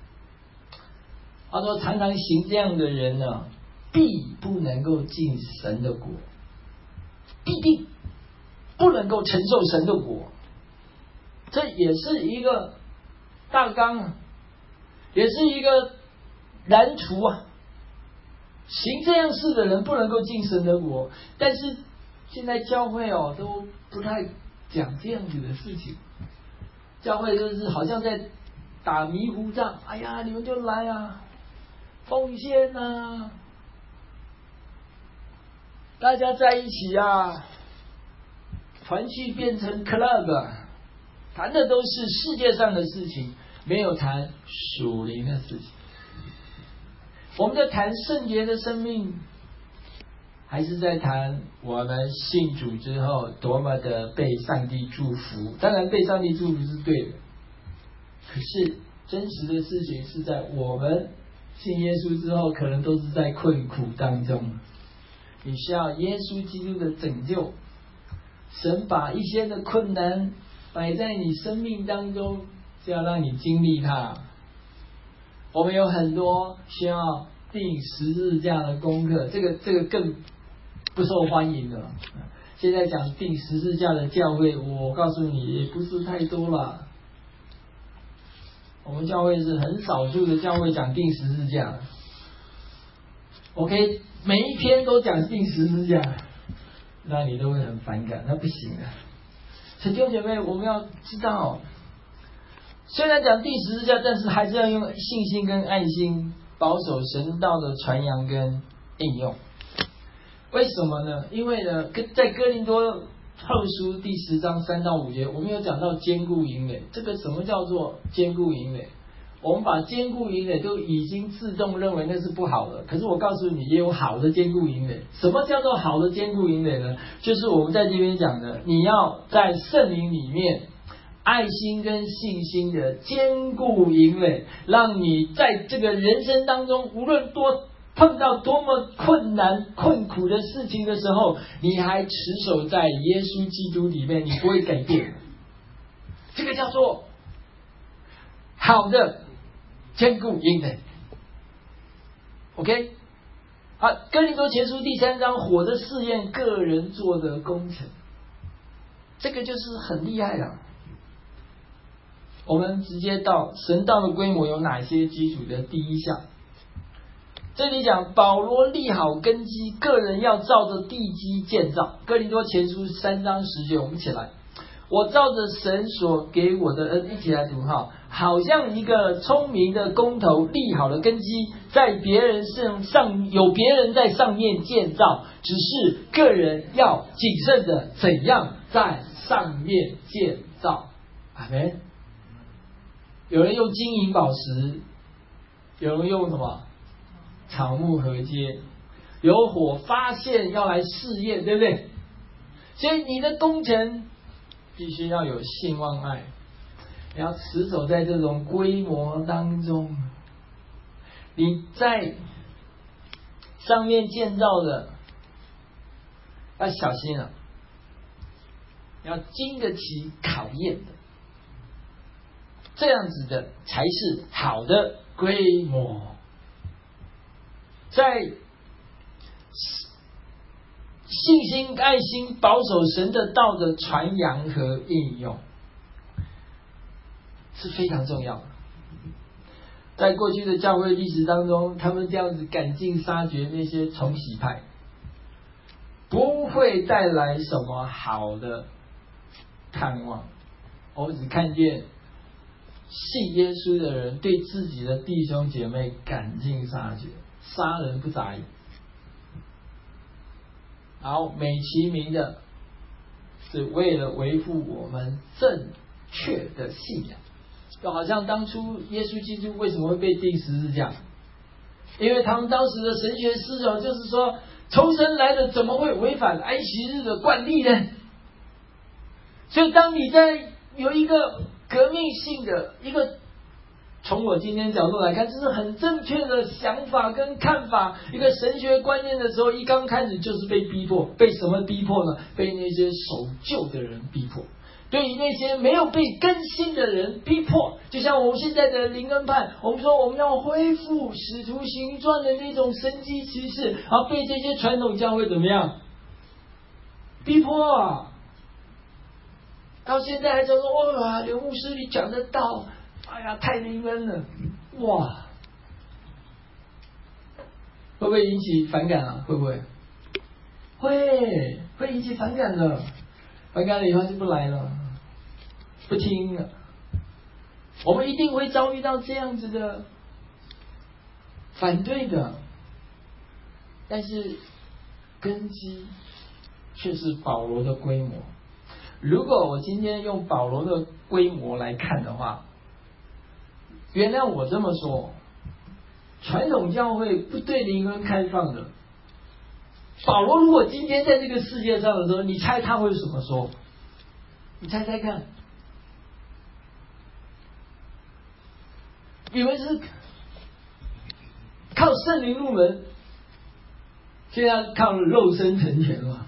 他说常常行这样的人呢，必不能够进神的国，必定不能够承受神的国。这也是一个大纲，也是一个蓝图啊。行这样事的人不能够进神的国，但是现在教会哦都不太讲这样子的事情，教会就是好像在打迷糊仗，哎呀，你们就来啊，奉献啊，大家在一起啊，团契变成 club， 谈的都是世界上的事情，没有谈属灵的事情。我们在谈圣洁的生命，还是在谈我们信主之后多么的被上帝祝福？当然被上帝祝福是对的，可是真实的事情是在我们信耶稣之后，可能都是在困苦当中。你需要耶稣基督的拯救，神把一些的困难摆在你生命当中，是要让你经历它。我们有很多需要定十字架的功课，这个这个更不受欢迎的。现在讲定十字架的教会，我告诉你也不是太多了。我们教会是很少数的教会讲定十字架。OK， 每一篇都讲定十字架，那你都会很反感，那不行的。所以弟兄姐妹，我们要知道，虽然讲定十字架，但是还是要用信心跟爱心保守神道的传扬跟应用。为什么呢？因为呢，在哥林多后书第十章三到五节，我们有讲到坚固营垒。这个什么叫做坚固营垒？我们把坚固营垒都已经自动认为那是不好的，可是我告诉你，也有好的坚固营垒。什么叫做好的坚固营垒呢？就是我们在这边讲的，你要在圣灵里面爱心跟信心的坚固营垒，让你在这个人生当中，无论多碰到多么困难困苦的事情的时候，你还持守在耶稣基督里面，你不会改变。这个叫做好的坚固营垒。 OK， 好，哥林多前书第三章，火的试验个人做的工程，这个就是很厉害了。我们直接到神道的规模有哪些基础的第一项，这里讲保罗立好根基，个人要照着地基建造。哥林多前书三章十节，我们一起来，我照着神所给我的恩，一起来读哈，好像一个聪明的工头立好了根基，在别人上上有别人在上面建造，只是个人要谨慎的怎样在上面建造。阿们。有人用金银宝石，有人用什么草木禾秸，有火发现要来试验，对不对？所以你的工程必须要有信望爱，你要持守在这种规模当中。你在上面建造的要小心了，要经得起考验的，这样子的才是好的规模。在信心、爱心、保守神的道的传扬和应用是非常重要的。在过去的教会历史当中，他们这样子赶尽杀绝那些重洗派，不会带来什么好的盼望。我只看见信耶稣的人对自己的弟兄姐妹赶尽杀绝，杀人不眨眼，然后美其名的是为了维护我们正确的信仰。就好像当初耶稣基督为什么会被钉十字架， 因为他们当时的神学思想就是说，重生来的怎么会违反安息日的惯例呢？所以当你在有一个革命性的一个，从我今天角度来看，这是很正确的想法跟看法，一个神学观念的时候，一刚开始就是被逼迫，被什么逼迫呢？被那些守旧的人逼迫，对于那些没有被更新的人逼迫。就像我们现在的灵恩派，我们说我们要恢复使徒行传的那种神迹奇事，然后被这些传统教会怎么样逼迫啊？到现在还讲说，哇，刘牧师你讲得到，哎呀，太灵恩了，哇，会不会引起反感啊？会不会？会，会引起反感的。反感了以后就不来了，不听了。我们一定会遭遇到这样子的反对的，但是根基却是保罗的规模。如果我今天用保罗的规模来看的话，原谅我这么说，传统教会不对灵恩开放的，保罗如果今天在这个世界上的时候，你猜他会怎么说？你猜猜看，你们是靠圣灵入门，现在靠肉身成全了。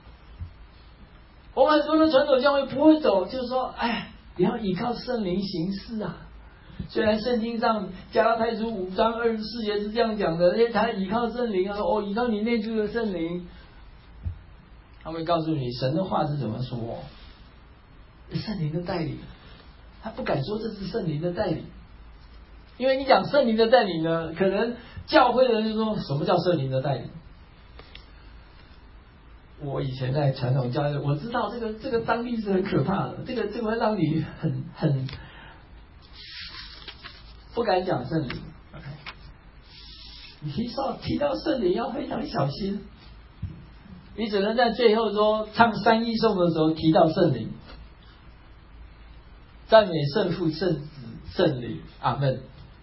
我们很多的传统教会不会走，就是说，哎，你要依靠圣灵行事啊。虽然圣经上加拉太书五章二十四节是这样讲的，哎，他依靠圣灵啊，哦，依靠你内住的圣灵，他会告诉你神的话是怎么说，圣灵的带领，他不敢说这是圣灵的带领，因为你讲圣灵的带领呢，可能教会的人就说什么叫圣灵的带领？我以前在传统教会，我知道这个这个张力是很可怕的，这个这个会让你很很不敢讲圣灵。OK， 你提到提到圣灵要非常小心，你只能在最后说唱三一颂的时候提到圣灵，赞美圣父、圣子、圣灵，阿们。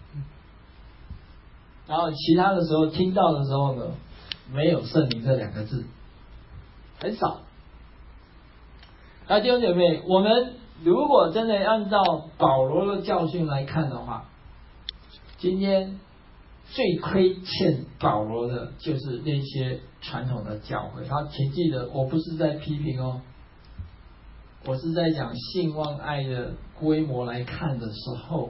然后其他的时候听到的时候呢，没有圣灵这两个字，很少。那弟兄姐妹，我们如果真的按照保罗的教训来看的话，今天最亏欠保罗的就是那些传统的教会。他请记得，我不是在批评哦，我是在讲信望爱的规模来看的时候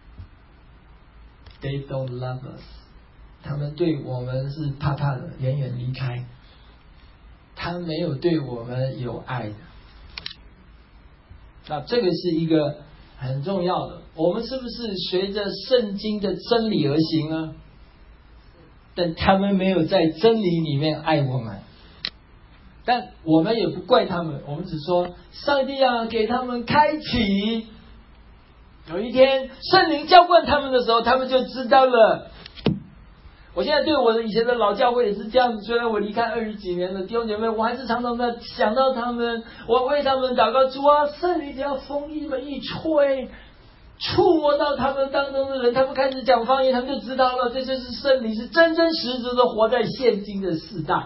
，They don't love us， 他们对我们是怕怕的，远远离开。他没有对我们有爱的。那这个是一个很重要的，我们是不是随着圣经的真理而行呢？但他们没有在真理里面爱我们，但我们也不怪他们，我们只说上帝啊，给他们开启，有一天圣灵浇灌他们的时候，他们就知道了。我现在对我的以前的老教会也是这样子，虽然我离开二十几年了，弟兄姐妹，我还是常常在想到他们，我为他们祷告，主啊，圣灵只要风一门一吹，触摸到他们当中的人，他们开始讲方言，他们就知道了，这就是圣灵是真真实实的活在现今的世代。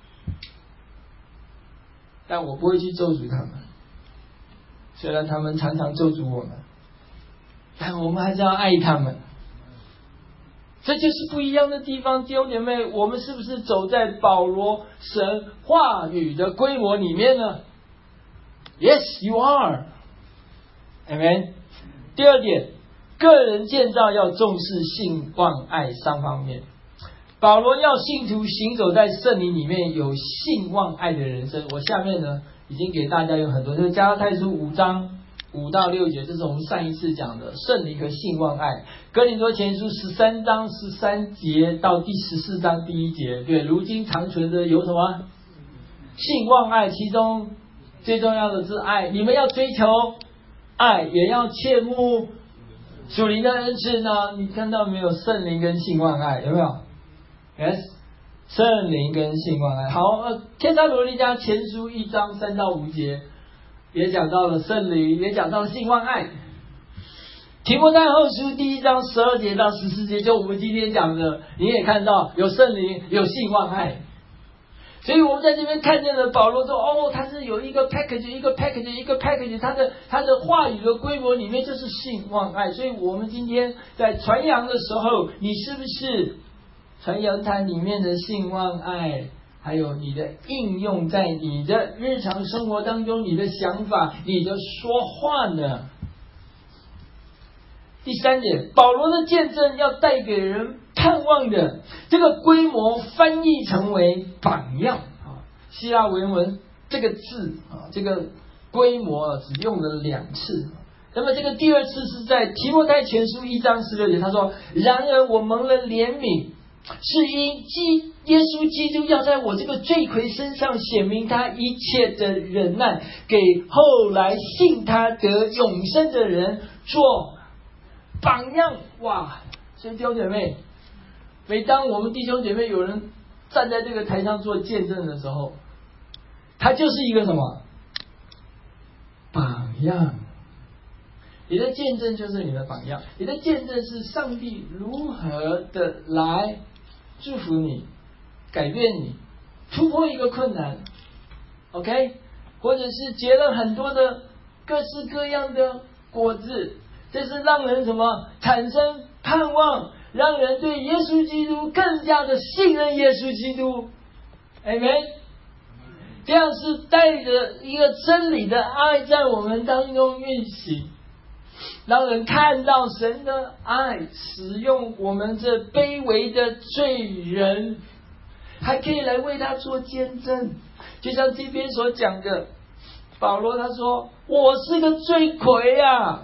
但我不会去咒诅他们，虽然他们常常咒诅我们，但我们还是要爱他们。这就是不一样的地方，弟兄姐妹，我们是不是走在保罗神话语的规模里面呢？ Yes, you are. Amen. 第二点，个人建造要重视信望爱三方面。保罗要信徒行走在圣灵里面，有信望爱的人生。我下面呢已经给大家有很多，就是加拉太书五章五到六节，这是我们上一次讲的圣灵和信望爱。哥林多前书十三章十三节到第十四章第一节，对，如今长存的有什么？信望爱，其中最重要的是爱。你们要追求爱，也要切慕属灵的恩赐呢。你看到没有？圣灵跟信望爱有没有 ？Yes， 圣灵跟信望爱。好，呃，帖撒罗尼迦前书一章三到五节。也讲到了圣灵，也讲到了信望爱。 提摩太后书第一章十二节到十四节，就我们今天讲的，你也看到有圣灵，有信望爱。所以我们在这边看见了保罗说，哦，他是有一个 package， 一个 package， 一个 package， 他的他的话语的规模里面就是信望爱。所以我们今天在传扬的时候，你是不是传扬它里面的信望爱，还有你的应用在你的日常生活当中，你的想法，你的说话呢？第三点，保罗的见证要带给人盼望的这个规模翻译成为榜样啊。希腊原文这个字啊，这个规模只用了两次。那么这个第二次是在提摩太前书一章十六节，他说：“然而我蒙了怜悯，是因基耶稣基督要在我这个罪魁身上显明他一切的忍耐，给后来信他得永生的人做榜样。”哇！所以弟兄姐妹，每当我们弟兄姐妹有人站在这个台上做见证的时候，他就是一个什么榜样？你的见证就是你的榜样，你的见证是上帝如何的来祝福你、改变你、突破一个困难 ，OK， 或者是结了很多的各式各样的果子，这是让人什么产生盼望，让人对耶稣基督更加的信任耶稣基督 ，Amen。这样是带着一个真理的爱在我们当中运行，让人看到神的爱，使用我们这卑微的罪人，还可以来为他做见证。就像这边所讲的，保罗他说：“我是个罪魁啊，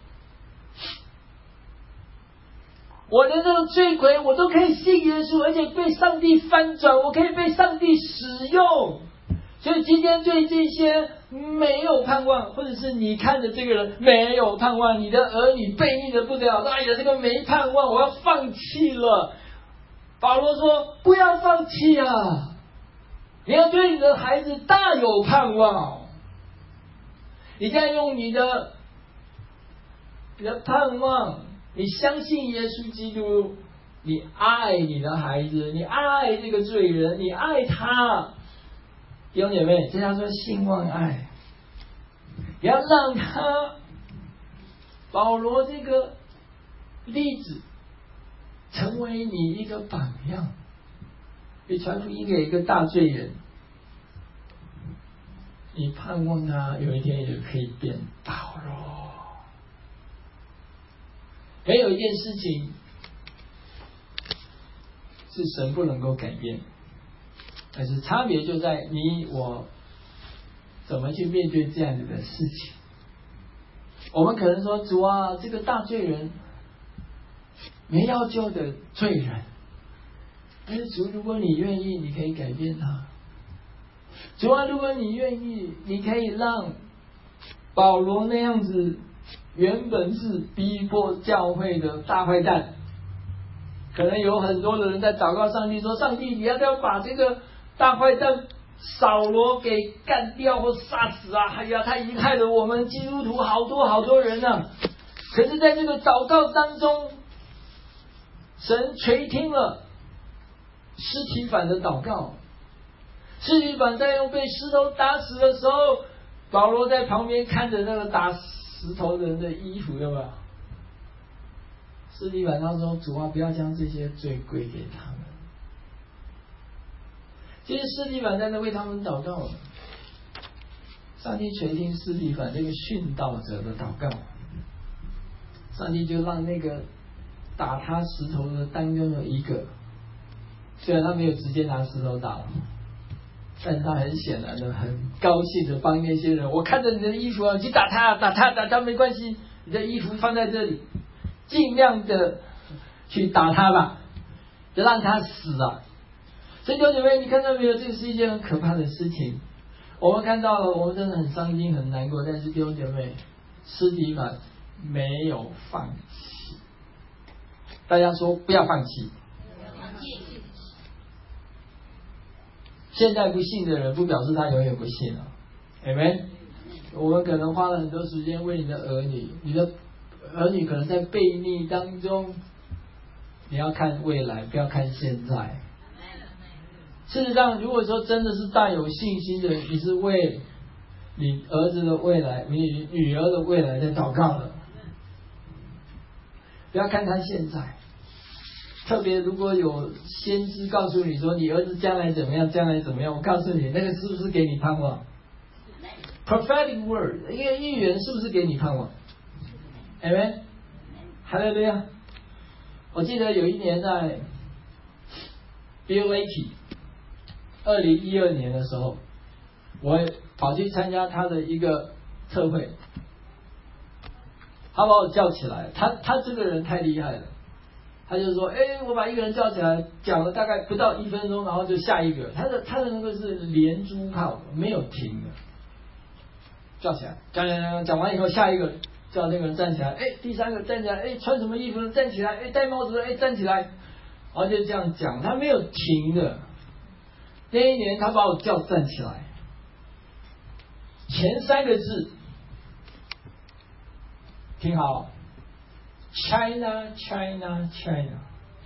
我的这个罪魁，我都可以信耶稣，而且被上帝翻转，我可以被上帝使用。”所以今天对这些没有盼望，或者是你看着这个人没有盼望，你的儿女背逆的不得了，哎呀，这个没盼望，我要放弃了。保罗说：不要放弃啊！你要对你的孩子大有盼望。你在用你的你的盼望，你相信耶稣基督，你爱你的孩子，你爱这个罪人，你爱他。弟兄姐妹，这叫做信望爱。你要让他保罗这个例子成为你一个榜样。你传福音给一个大罪人，你盼望他有一天也可以变保罗。没有一件事情是神不能够改变，但是差别就在你我怎么去面对这样子的事情。我们可能说，主啊，这个大罪人，没要救的罪人，但是主，如果你愿意，你可以改变他。主啊，如果你愿意，你可以让保罗那样子原本是逼迫教会的大坏蛋，可能有很多的人在祷告上帝说，上帝，你要不要把这个大坏蛋扫罗给干掉或杀死啊！哎呀，他遗害了我们基督徒好多好多人啊！可是在这个祷告当中，神垂听了司提反的祷告。司提反在用被石头打死的时候，保罗在旁边看着那个打石头人的衣服，有没有？司提反他说：“主啊，不要将这些罪归给他们。”其实司提反在那为他们祷告，上帝垂听司提反这个殉道者的祷告，上帝就让那个打他石头的当中有一个，虽然他没有直接拿石头打，但是他很显然的很高兴的帮那些人，我看着你的衣服啊，你去打他，打他，打他没关系，你的衣服放在这里，尽量的去打他吧，就让他死啊。所以弟兄姐妹，你看到没有？这是一件很可怕的事情。我们看到了，我们真的很伤心、很难过。但是弟兄姐妹，司提反没有放弃。大家说不要放弃。现在不信的人，不表示他永远不信了。Amen。我们可能花了很多时间为你的儿女，你的儿女可能在悖逆当中，你要看未来，不要看现在。事实上，如果说真的是大有信心的，你是为你儿子的未来、你女儿的未来在祷告了。不要看他现在，特别如果有先知告诉你说你儿子将来怎么样，将来怎么样，我告诉你，那个是不是给你盼望 ？Prophetic word， 一个预言是不是给你盼望 ？Amen， 哈利路亚。我记得有一年在 Bill Lakey， 二零一二年的时候，我跑去参加他的一个特会。他把我叫起来，他他这个人太厉害了，他就说，哎，我把一个人叫起来，讲了大概不到一分钟，然后就下一个，他的他的那个是连珠炮，没有停的，叫起来，讲讲讲讲完以后，下一个叫那个人站起来，哎，第三个站起来，哎，穿什么衣服站起来，哎，戴帽子的，哎，站起来，然后就这样讲，他没有停的。那一年他把我叫站起来，前三个字。听好 ，China, China, China.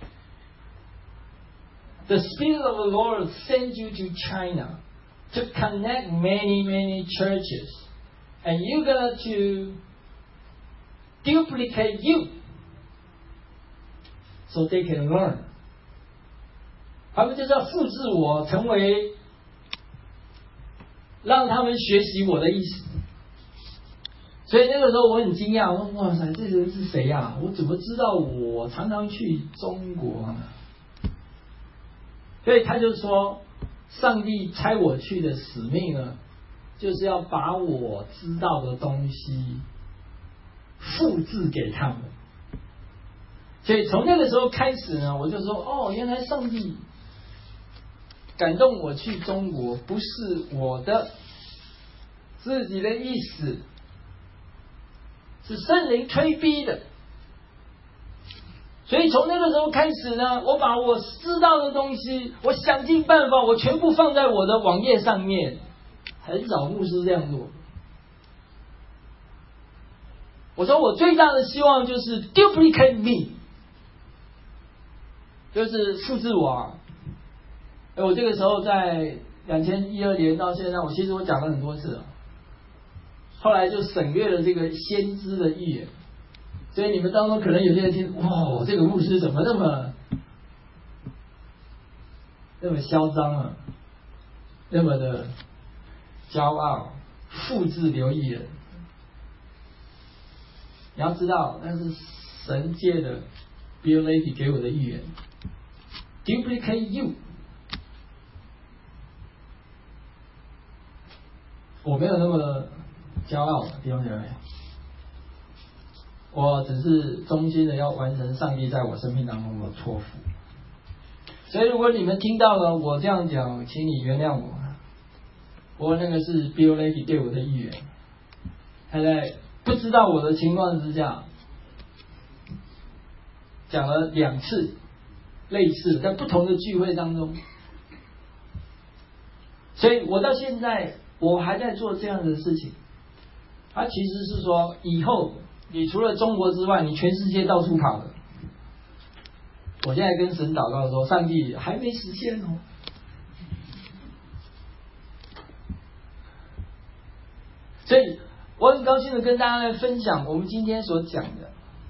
The Spirit of the Lord sends you to China to connect many, many churches, and you're gonna to duplicate you, so they can learn. 他们就是要复制我，成为让他们学习我的意思。所以那个时候我很惊讶，我说哇塞，这人是谁啊？我怎么知道我常常去中国呢？所以他就说，上帝差我去的使命呢，就是要把我知道的东西复制给他们。所以从那个时候开始呢，我就说哦，原来上帝感动我去中国，不是我的自己的意思。是圣灵推逼的，所以从那个时候开始呢，我把我知道的东西，我想尽办法，我全部放在我的网页上面。很少牧师这样做。我说我最大的希望就是 duplicate me， 就是复制我啊。我这个时候在两千一二年到现在，我其实我讲了很多次了。后来就省略了这个先知的预言，所以你们当中可能有些人听，哇，这个牧师怎么那么那么嚣张啊，那么的骄傲，复制流溢人。你要知道，那是神界的 Bill Lakey 给我的预言 ，duplicate you。我没有那么骄傲，弟兄姐妹，我只是衷心的要完成上帝在我生命当中的托付。所以如果你们听到了我这样讲，请你原谅我。我那个是 Bill Lakey 对我的预言，他在不知道我的情况之下，讲了两次类似，在不同的聚会当中。所以我到现在我还在做这样的事情。他其实是说，以后你除了中国之外，你全世界到处跑了。我现在跟神祷告说，上帝还没实现哦。所以我很高兴的跟大家来分享我们今天所讲的。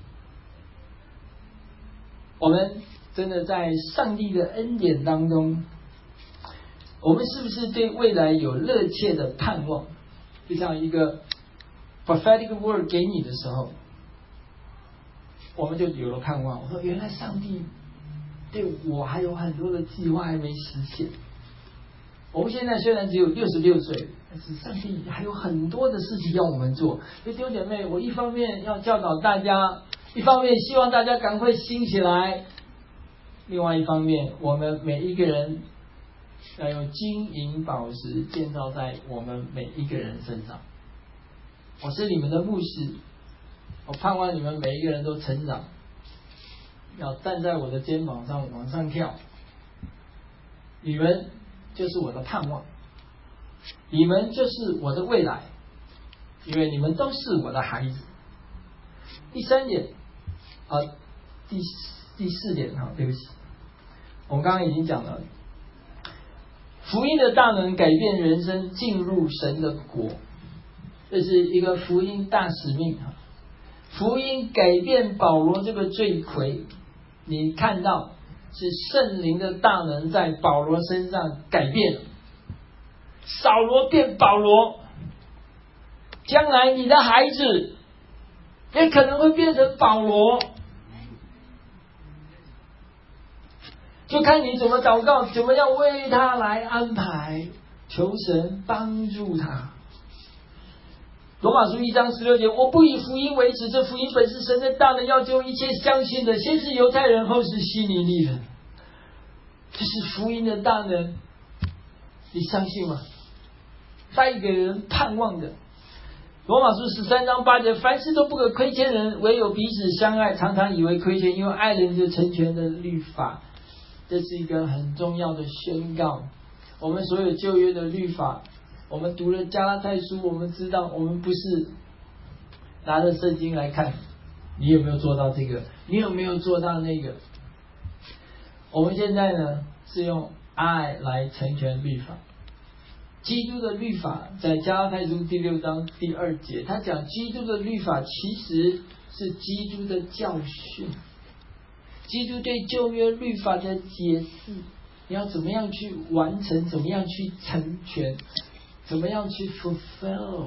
我们真的在上帝的恩典当中，我们是不是对未来有热切的盼望？就像一个 prophetic word 给你的时候，我们就有了盼望。我说，原来上帝对我还有很多的计划还没实现。我们现在虽然只有六十六岁，但是上帝还有很多的事情要我们做。所以弟兄姐妹，我一方面要教导大家，一方面希望大家赶快兴起来，另外一方面，我们每一个人要用金银宝石建造在我们每一个人身上。我是你们的牧师，我盼望你们每一个人都成长，要站在我的肩膀上往上跳。你们就是我的盼望，你们就是我的未来，因为你们都是我的孩子。 第三点啊，第第四点哈，对不起，我们刚刚已经讲了，福音的大能改变人生，进入神的国，这是一个福音大使命哈。福音改变保罗这个罪魁，你看到是圣灵的大能在保罗身上改变了，扫罗变保罗，将来你的孩子也可能会变成保罗，就看你怎么祷告，怎么样为他来安排，求神帮助他。罗马书一章十六节，我不以福音为耻，这福音本是神的大能，要救一切相信的，先是犹太人，后是希尼利人。这是福音的大能，你相信吗？带给人盼望的。罗马书十三章八节，凡事都不可亏欠人，唯有彼此相爱，常常以为亏欠，因为爱人就成全的律法。这是一个很重要的宣告。我们所有旧约的律法，我们读了加拉太书，我们知道我们不是拿着圣经来看你有没有做到这个，你有没有做到那个。我们现在呢是用爱来成全律法。基督的律法在加拉太书第六章第二节，他讲基督的律法其实是基督的教训，基督对旧约律法的解释，你要怎么样去完成，怎么样去成全，怎么样去 fulfill。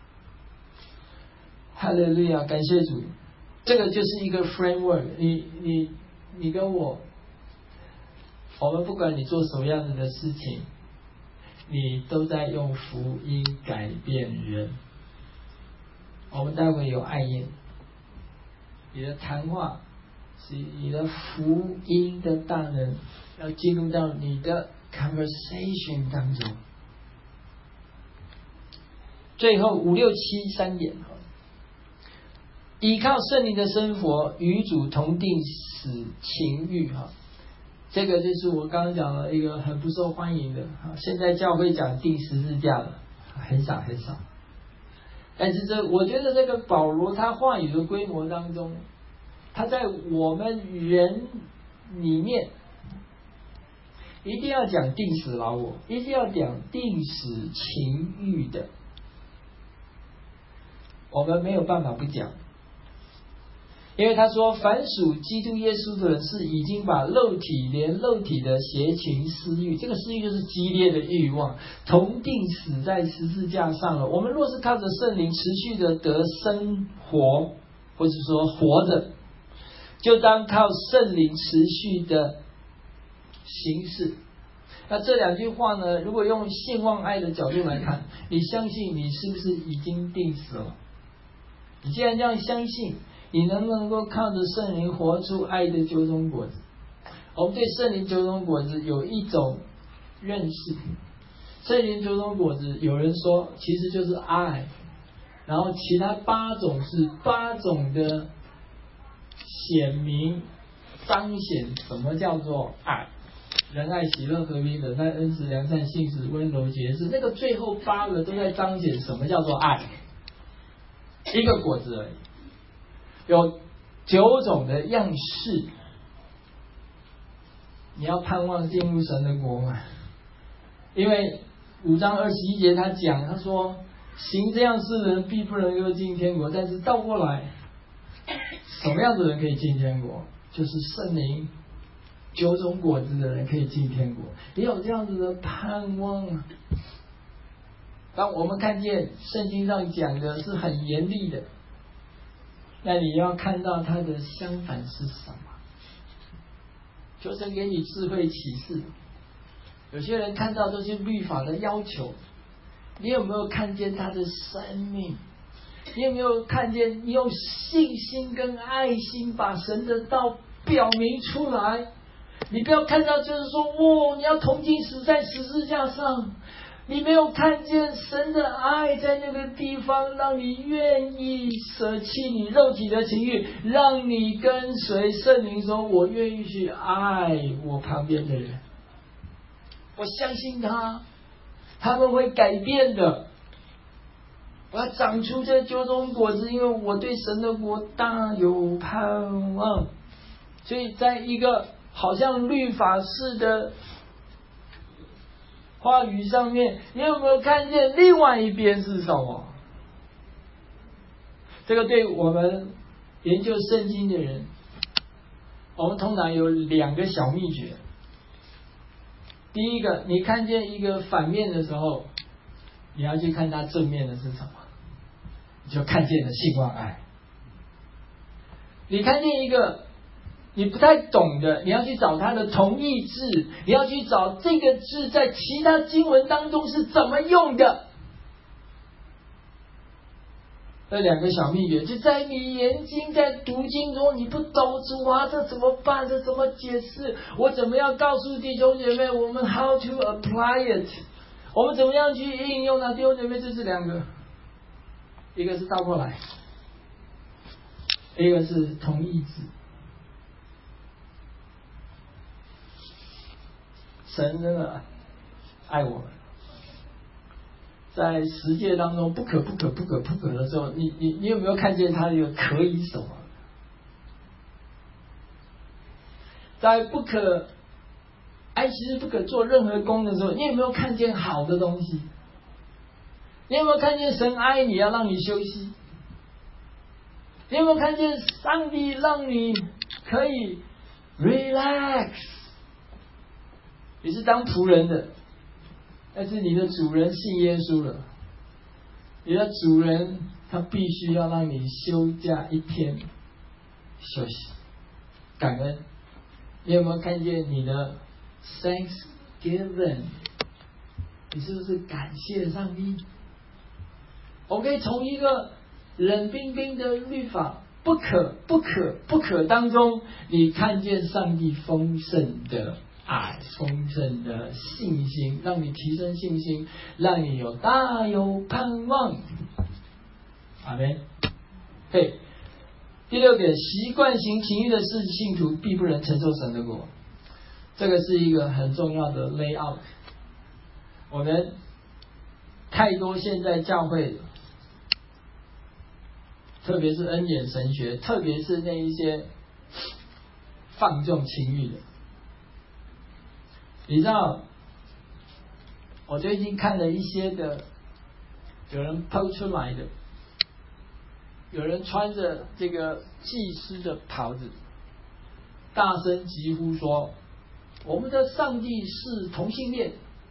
哈利路亚，感谢主。这个就是一个 framework， 你你你跟我，我们不管你做什么样子的事情，你都在用福音改变人。我们待会有爱宴，你的谈话是你的福音的大能要进入到你的 conversation 当中。最后五六七三点，依靠圣灵的生活，与主同定死情欲哈。这个就是我刚刚讲的一个很不受欢迎的，现在教会讲定十字架了，很少很少。但是这我觉得这个保罗他话语的规模当中，他在我们人里面一定要讲定死老我，一定要讲定死情欲的，我们没有办法不讲。因为他说凡属基督耶稣的人是已经把肉体连肉体的邪情私欲，这个私欲就是激烈的欲望，同定死在十字架上了。我们若是靠着圣灵持续的得生活，或者说活着，就当靠圣灵持续的行事。那这两句话呢，如果用信望爱的角度来看，你相信你是不是已经定死了？你既然这样相信，你能不能够靠着圣灵活出爱的九种果子？我们对圣灵九种果子有一种认识，圣灵九种果子有人说其实就是爱，然后其他八种是八种的显明彰显什么叫做爱，仁爱喜乐和平忍耐恩慈良善信实温柔节制，那个最后八个都在彰显什么叫做爱，一个果子而已，有九种的样式。你要盼望进入神的国嘛？因为五章二十一节他讲，他说行这样事的人必不能够进天国。但是倒过来，什么样的人可以进天国？就是圣灵九种果子的人可以进天国。也有这样子的盼望啊！当我们看见圣经上讲的是很严厉的，那你要看到它的相反是什么？求神给你智慧启示。有些人看到都是律法的要求，你有没有看见他的生命？你有没有看见你用信心跟爱心把神的道表明出来？你不要看到就是说，哇，你要同进死在十字架上，你没有看见神的爱在那个地方，让你愿意舍弃你肉体的情欲，让你跟随圣灵说，我愿意去爱我旁边的人，我相信他，他们会改变的。 我要长出这九种果子，因为我对神的国大有盼望。所以在一个好像律法式的话语上面，你有没有看见另外一边是什么？这个对我们研究圣经的人，我们通常有两个小秘诀。第一个，你看见一个反面的时候，你要去看它正面的是什么，你就看见了信望爱。你看见一个你不太懂的，你要去找它的同义字，你要去找这个字在其他经文当中是怎么用的。这两个小秘诀就在你研经在读经中，你不懂主啊，这怎么办？这怎么解释？我怎么样告诉弟兄姐妹我们 how to apply it？ 我们怎么样去应用呢？弟兄姐妹，这是两个，一个是倒过来，一个是同义字。神真的爱我们，在十诫当中不可不可不可不可的时候，你你你有没有看见他有可以什么？在不可爱其实不可做任何工的时候，你有没有看见好的东西？你有没有看见神爱你要让你休息？你有没有看见上帝让你可以 relax？ 你是当仆人的，但是你的主人信耶稣了，你的主人他必须要让你休假一天休息感恩。你有没有看见你的 Thanksgiving？ 你是不是感谢上帝？我可以从一个冷冰冰的律法不可不可不可当中，你看见上帝丰盛的爱，丰盛的信心，让你提升信心，让你有大有盼望。阿们。嘿，第六点，习惯行情欲的事，信徒必不能承受神的国。这个是一个很重要的 layout。我们太多现在教会，特别是恩典神学，特别是那一些放纵情欲的。你知道，我最近看了一些的，有人 po 出来的，有人穿着这个祭司的袍子，大声疾呼说：“我们的上帝是同性恋。”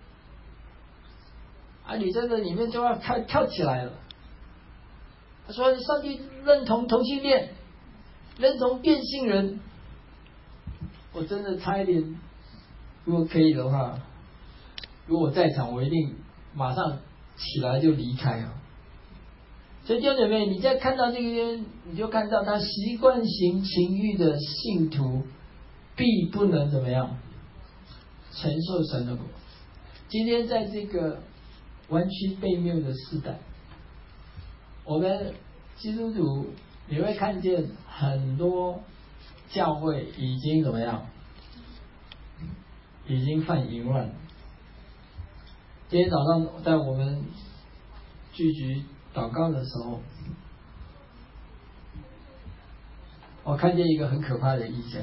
啊，你在这里面就要跳跳起来了。他说：“上帝认同同性恋，认同变性人。”我真的差一点。如果可以的话，如果我在场，我一定马上起来就离开啊！所以弟兄姐妹，你在看到这个，你就看到他习惯行情欲的信徒，必不能怎么样承受神的国。今天在这个弯曲悖谬的时代，我们基督徒你会看见很多教会已经怎么样？已经犯淫乱了。今天早上在我们聚集祷告的时候，我看见一个很可怕的意象，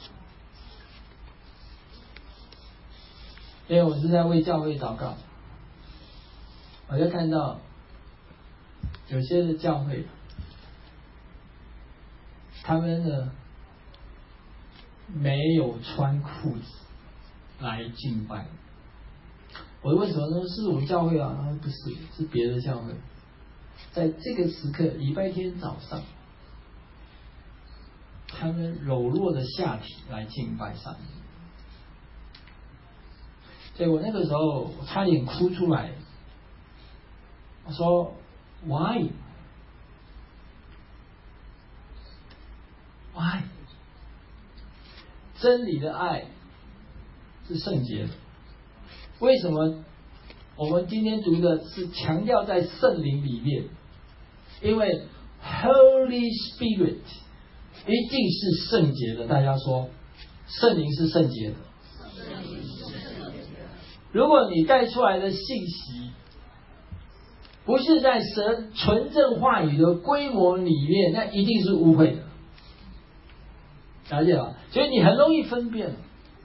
因为我是在为教会祷告，我就看到有些的教会，他们呢没有穿裤子来敬拜。我为什么说是我们教会啊？他说不是，是别的教会。在这个时刻，礼拜天早上，他们柔弱的下体来敬拜上帝。所以我那个时候我差点哭出来。我说 Why？ Why？ 真理的爱是圣洁的。为什么我们今天读的是强调在圣灵里面？因为 Holy Spirit 一定是圣洁的。大家说，圣灵是圣洁的。如果你带出来的信息不是在神纯正话语的规模里面，那一定是污秽的。了解吧？所以你很容易分辨。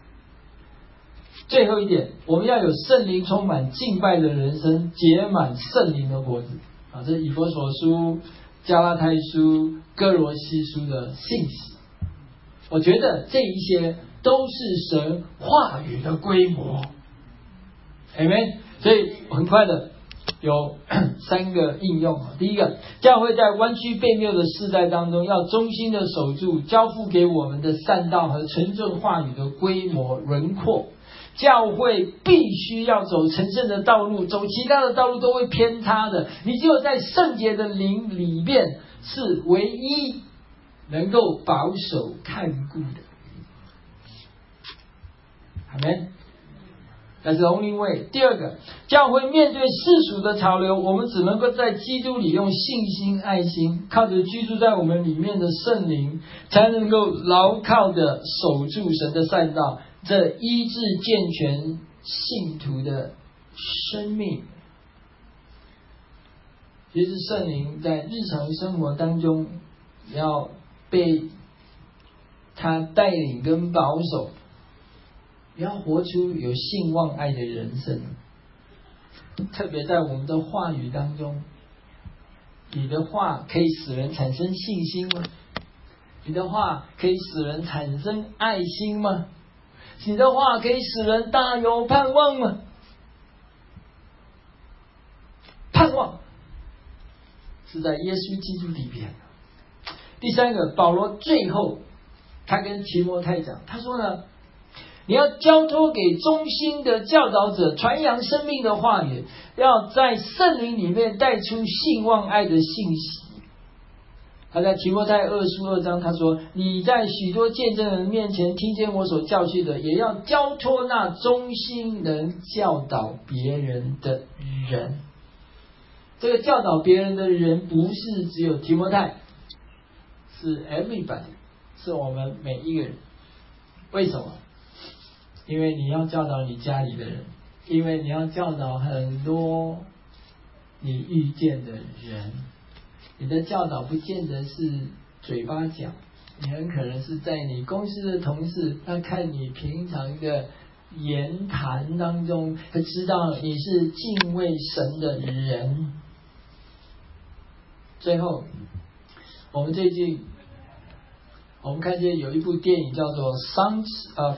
最后一点，我们要有圣灵充满敬拜的人生，结满圣灵的果子啊！这是以弗所书、加拉太书、哥罗西书的信息。我觉得这一些都是神话语的规模。Amen。所以很快的有三个应用。第一个，教会在弯曲悖谬的世代当中，要忠心的守住交付给我们的善道和纯正话语的规模轮廓。教会必须要走成圣的道路，走其他的道路都会偏差的。你只有在圣洁的灵里面是唯一能够保守看顾的。Amen。That's the only way。第二个，教会面对世俗的潮流，我们只能够在基督里用信心、爱心，靠着居住在我们里面的圣灵，才能够牢靠的守住神的善道，这医治健全信徒的生命。其实圣灵在日常生活当中要被他带领跟保守，要活出有信望爱的人生。特别在我们的话语当中，你的话可以使人产生信心吗？你的话可以使人产生爱心吗？你的话可以使人大有盼望吗？盼望是在耶稣基督里边。第三个，保罗最后他跟提摩太讲，他说呢，你要交托给忠心的教导者，传扬生命的话语，要在圣灵里面带出信望爱的信息。他在提摩太二书二章他说，你在许多见证人面前听见我所教训的，也要交托那忠心能教导别人的人。这个教导别人的人不是只有提摩太，是 everybody， 是我们每一个人。为什么？因为你要教导你家里的人，因为你要教导很多你遇见的人。你的教导不见得是嘴巴讲，你很可能是在你公司的同事，他看你平常的言谈当中，他知道你是敬畏神的人。最后，我们最近我们看见有一部电影叫做《Sons of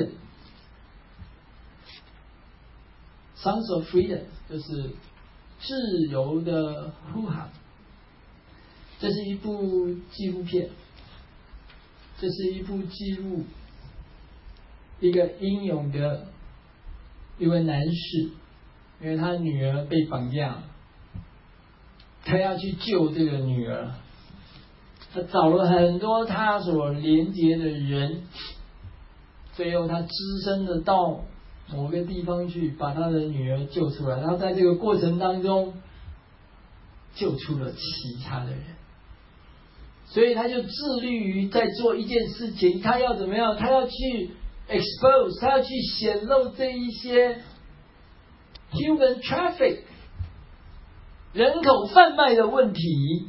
Freedom》。Sons of Freedom 就是自由的呼喊。这是一部纪录片，这是一部记录一个英勇的一位男士，因为他女儿被绑架，他要去救这个女儿，他找了很多他所连结的人，最后他只身的到某个地方去把他的女儿救出来，然后在这个过程当中救出了其他的人。所以他就致力于在做一件事情，他要怎么样？他要去 expose， 他要去显露这一些 human traffic 人口贩卖的问题。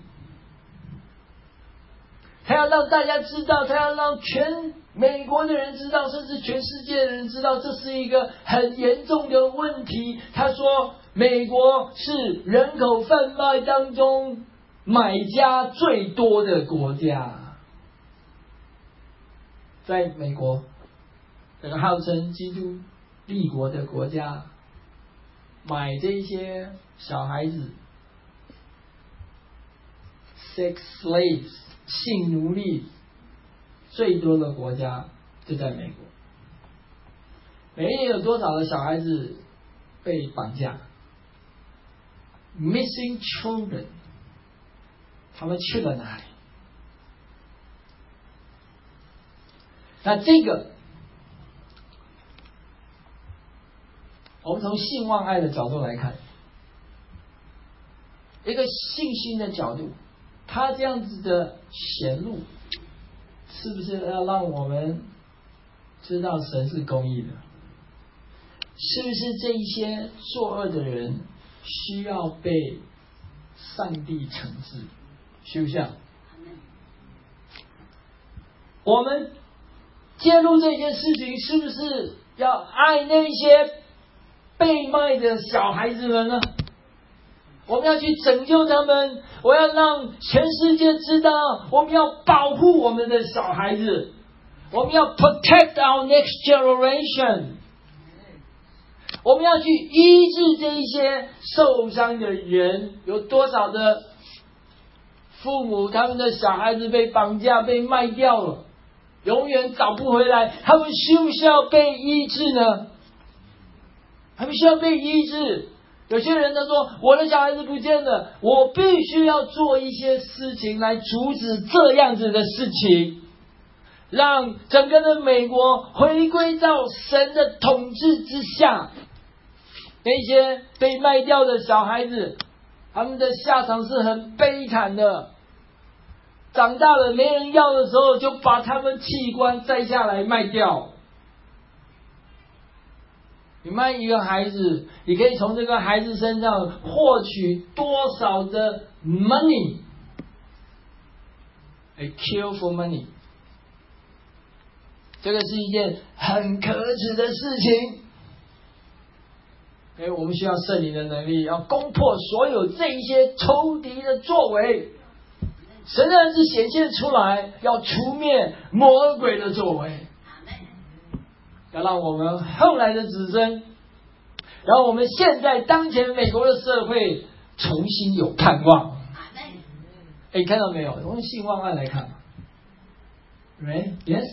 他要让大家知道，他要让全美国的人知道，甚至全世界的人知道，这是一个很严重的问题。他说，美国是人口贩卖当中买家最多的国家。在美国这个号称基督立国的国家，买这些小孩子 sex slaves 性奴隶最多的国家就在美国。每一年有多少的小孩子被绑架 missing children，他们去了哪里？那这个，我们从信望爱的角度来看，一个信心的角度，他这样子的显露，是不是要让我们知道神是公义的？是不是这一些作恶的人需要被上帝惩治，休想！我们介入这件事情，是不是要爱那些被卖的小孩子们呢？我们要去拯救他们，我要让全世界知道，我们要保护我们的小孩子，我们要 protect our next generation， 我们要去医治这一些受伤的人。有多少的父母，他们的小孩子被绑架、被卖掉了，永远找不回来，他们需不需要被医治呢？他们需要被医治。有些人他说，我的小孩子不见了，我必须要做一些事情来阻止这样子的事情，让整个的美国回归到神的统治之下。那些被卖掉的小孩子，他们的下场是很悲惨的，长大了没人要的时候，就把他们器官摘下来卖掉。你卖一个孩子，你可以从这个孩子身上获取多少的 money？ A kill for money， 这个是一件很可耻的事情。哎，我们需要圣灵的能力，要攻破所有这一些仇敌的作为。神的儿子显现出来，要除灭魔鬼的作为，要让我们后来的子孙，然后我们现在当前美国的社会重新有盼望。哎，看到没有？我们信望爱来看 ，right? Yes.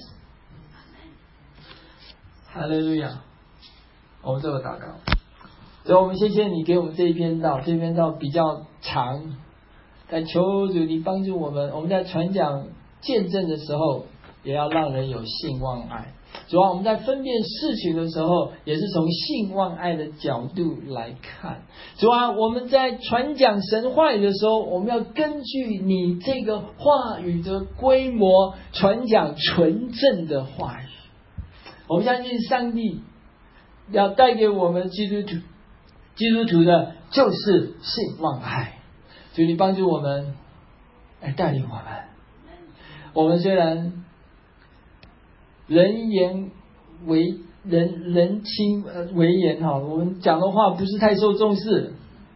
哈利路亚！我们这个祷告，所以我们谢谢你给我们这一篇道，这篇道比较长，但求主你帮助我们，我们在传讲见证的时候，也要让人有信望爱。主要我们在分辨事情的时候，也是从信望爱的角度来看。主要我们在传讲神话语的时候，我们要根据你这个话语的规模，传讲纯正的话语。我们相信上帝要带给我们基督徒，基督徒的就是信望爱。主你帮助我们，来带领我们。我们虽然人言为人人轻呃为言哈，我们讲的话不是太受重视，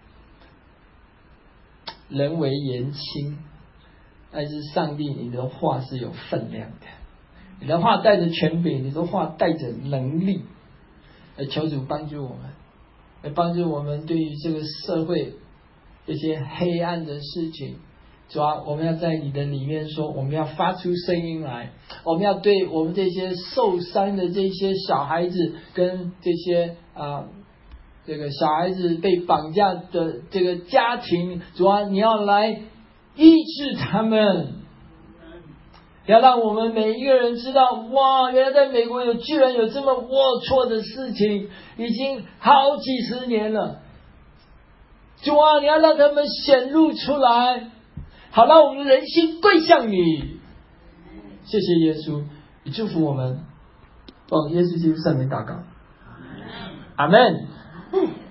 人为言轻，但是上帝你的话是有分量的，你的话带着权柄，你的话带着能力，来求主帮助我们，来帮助我们对于这个社会这些黑暗的事情。主啊，我们要在你的里面说，我们要发出声音来，我们要对我们这些受伤的这些小孩子跟这些啊这个小孩子被绑架的这个家庭，主啊，你要来医治他们，要让我们每一个人知道，哇，原来在美国有居然有这么龌龊的事情，已经好几十年了。主啊，你要让他们显露出来，好让我们人心归向你。谢谢耶稣，你祝福我们，奉耶稣基督圣名祷告，阿们。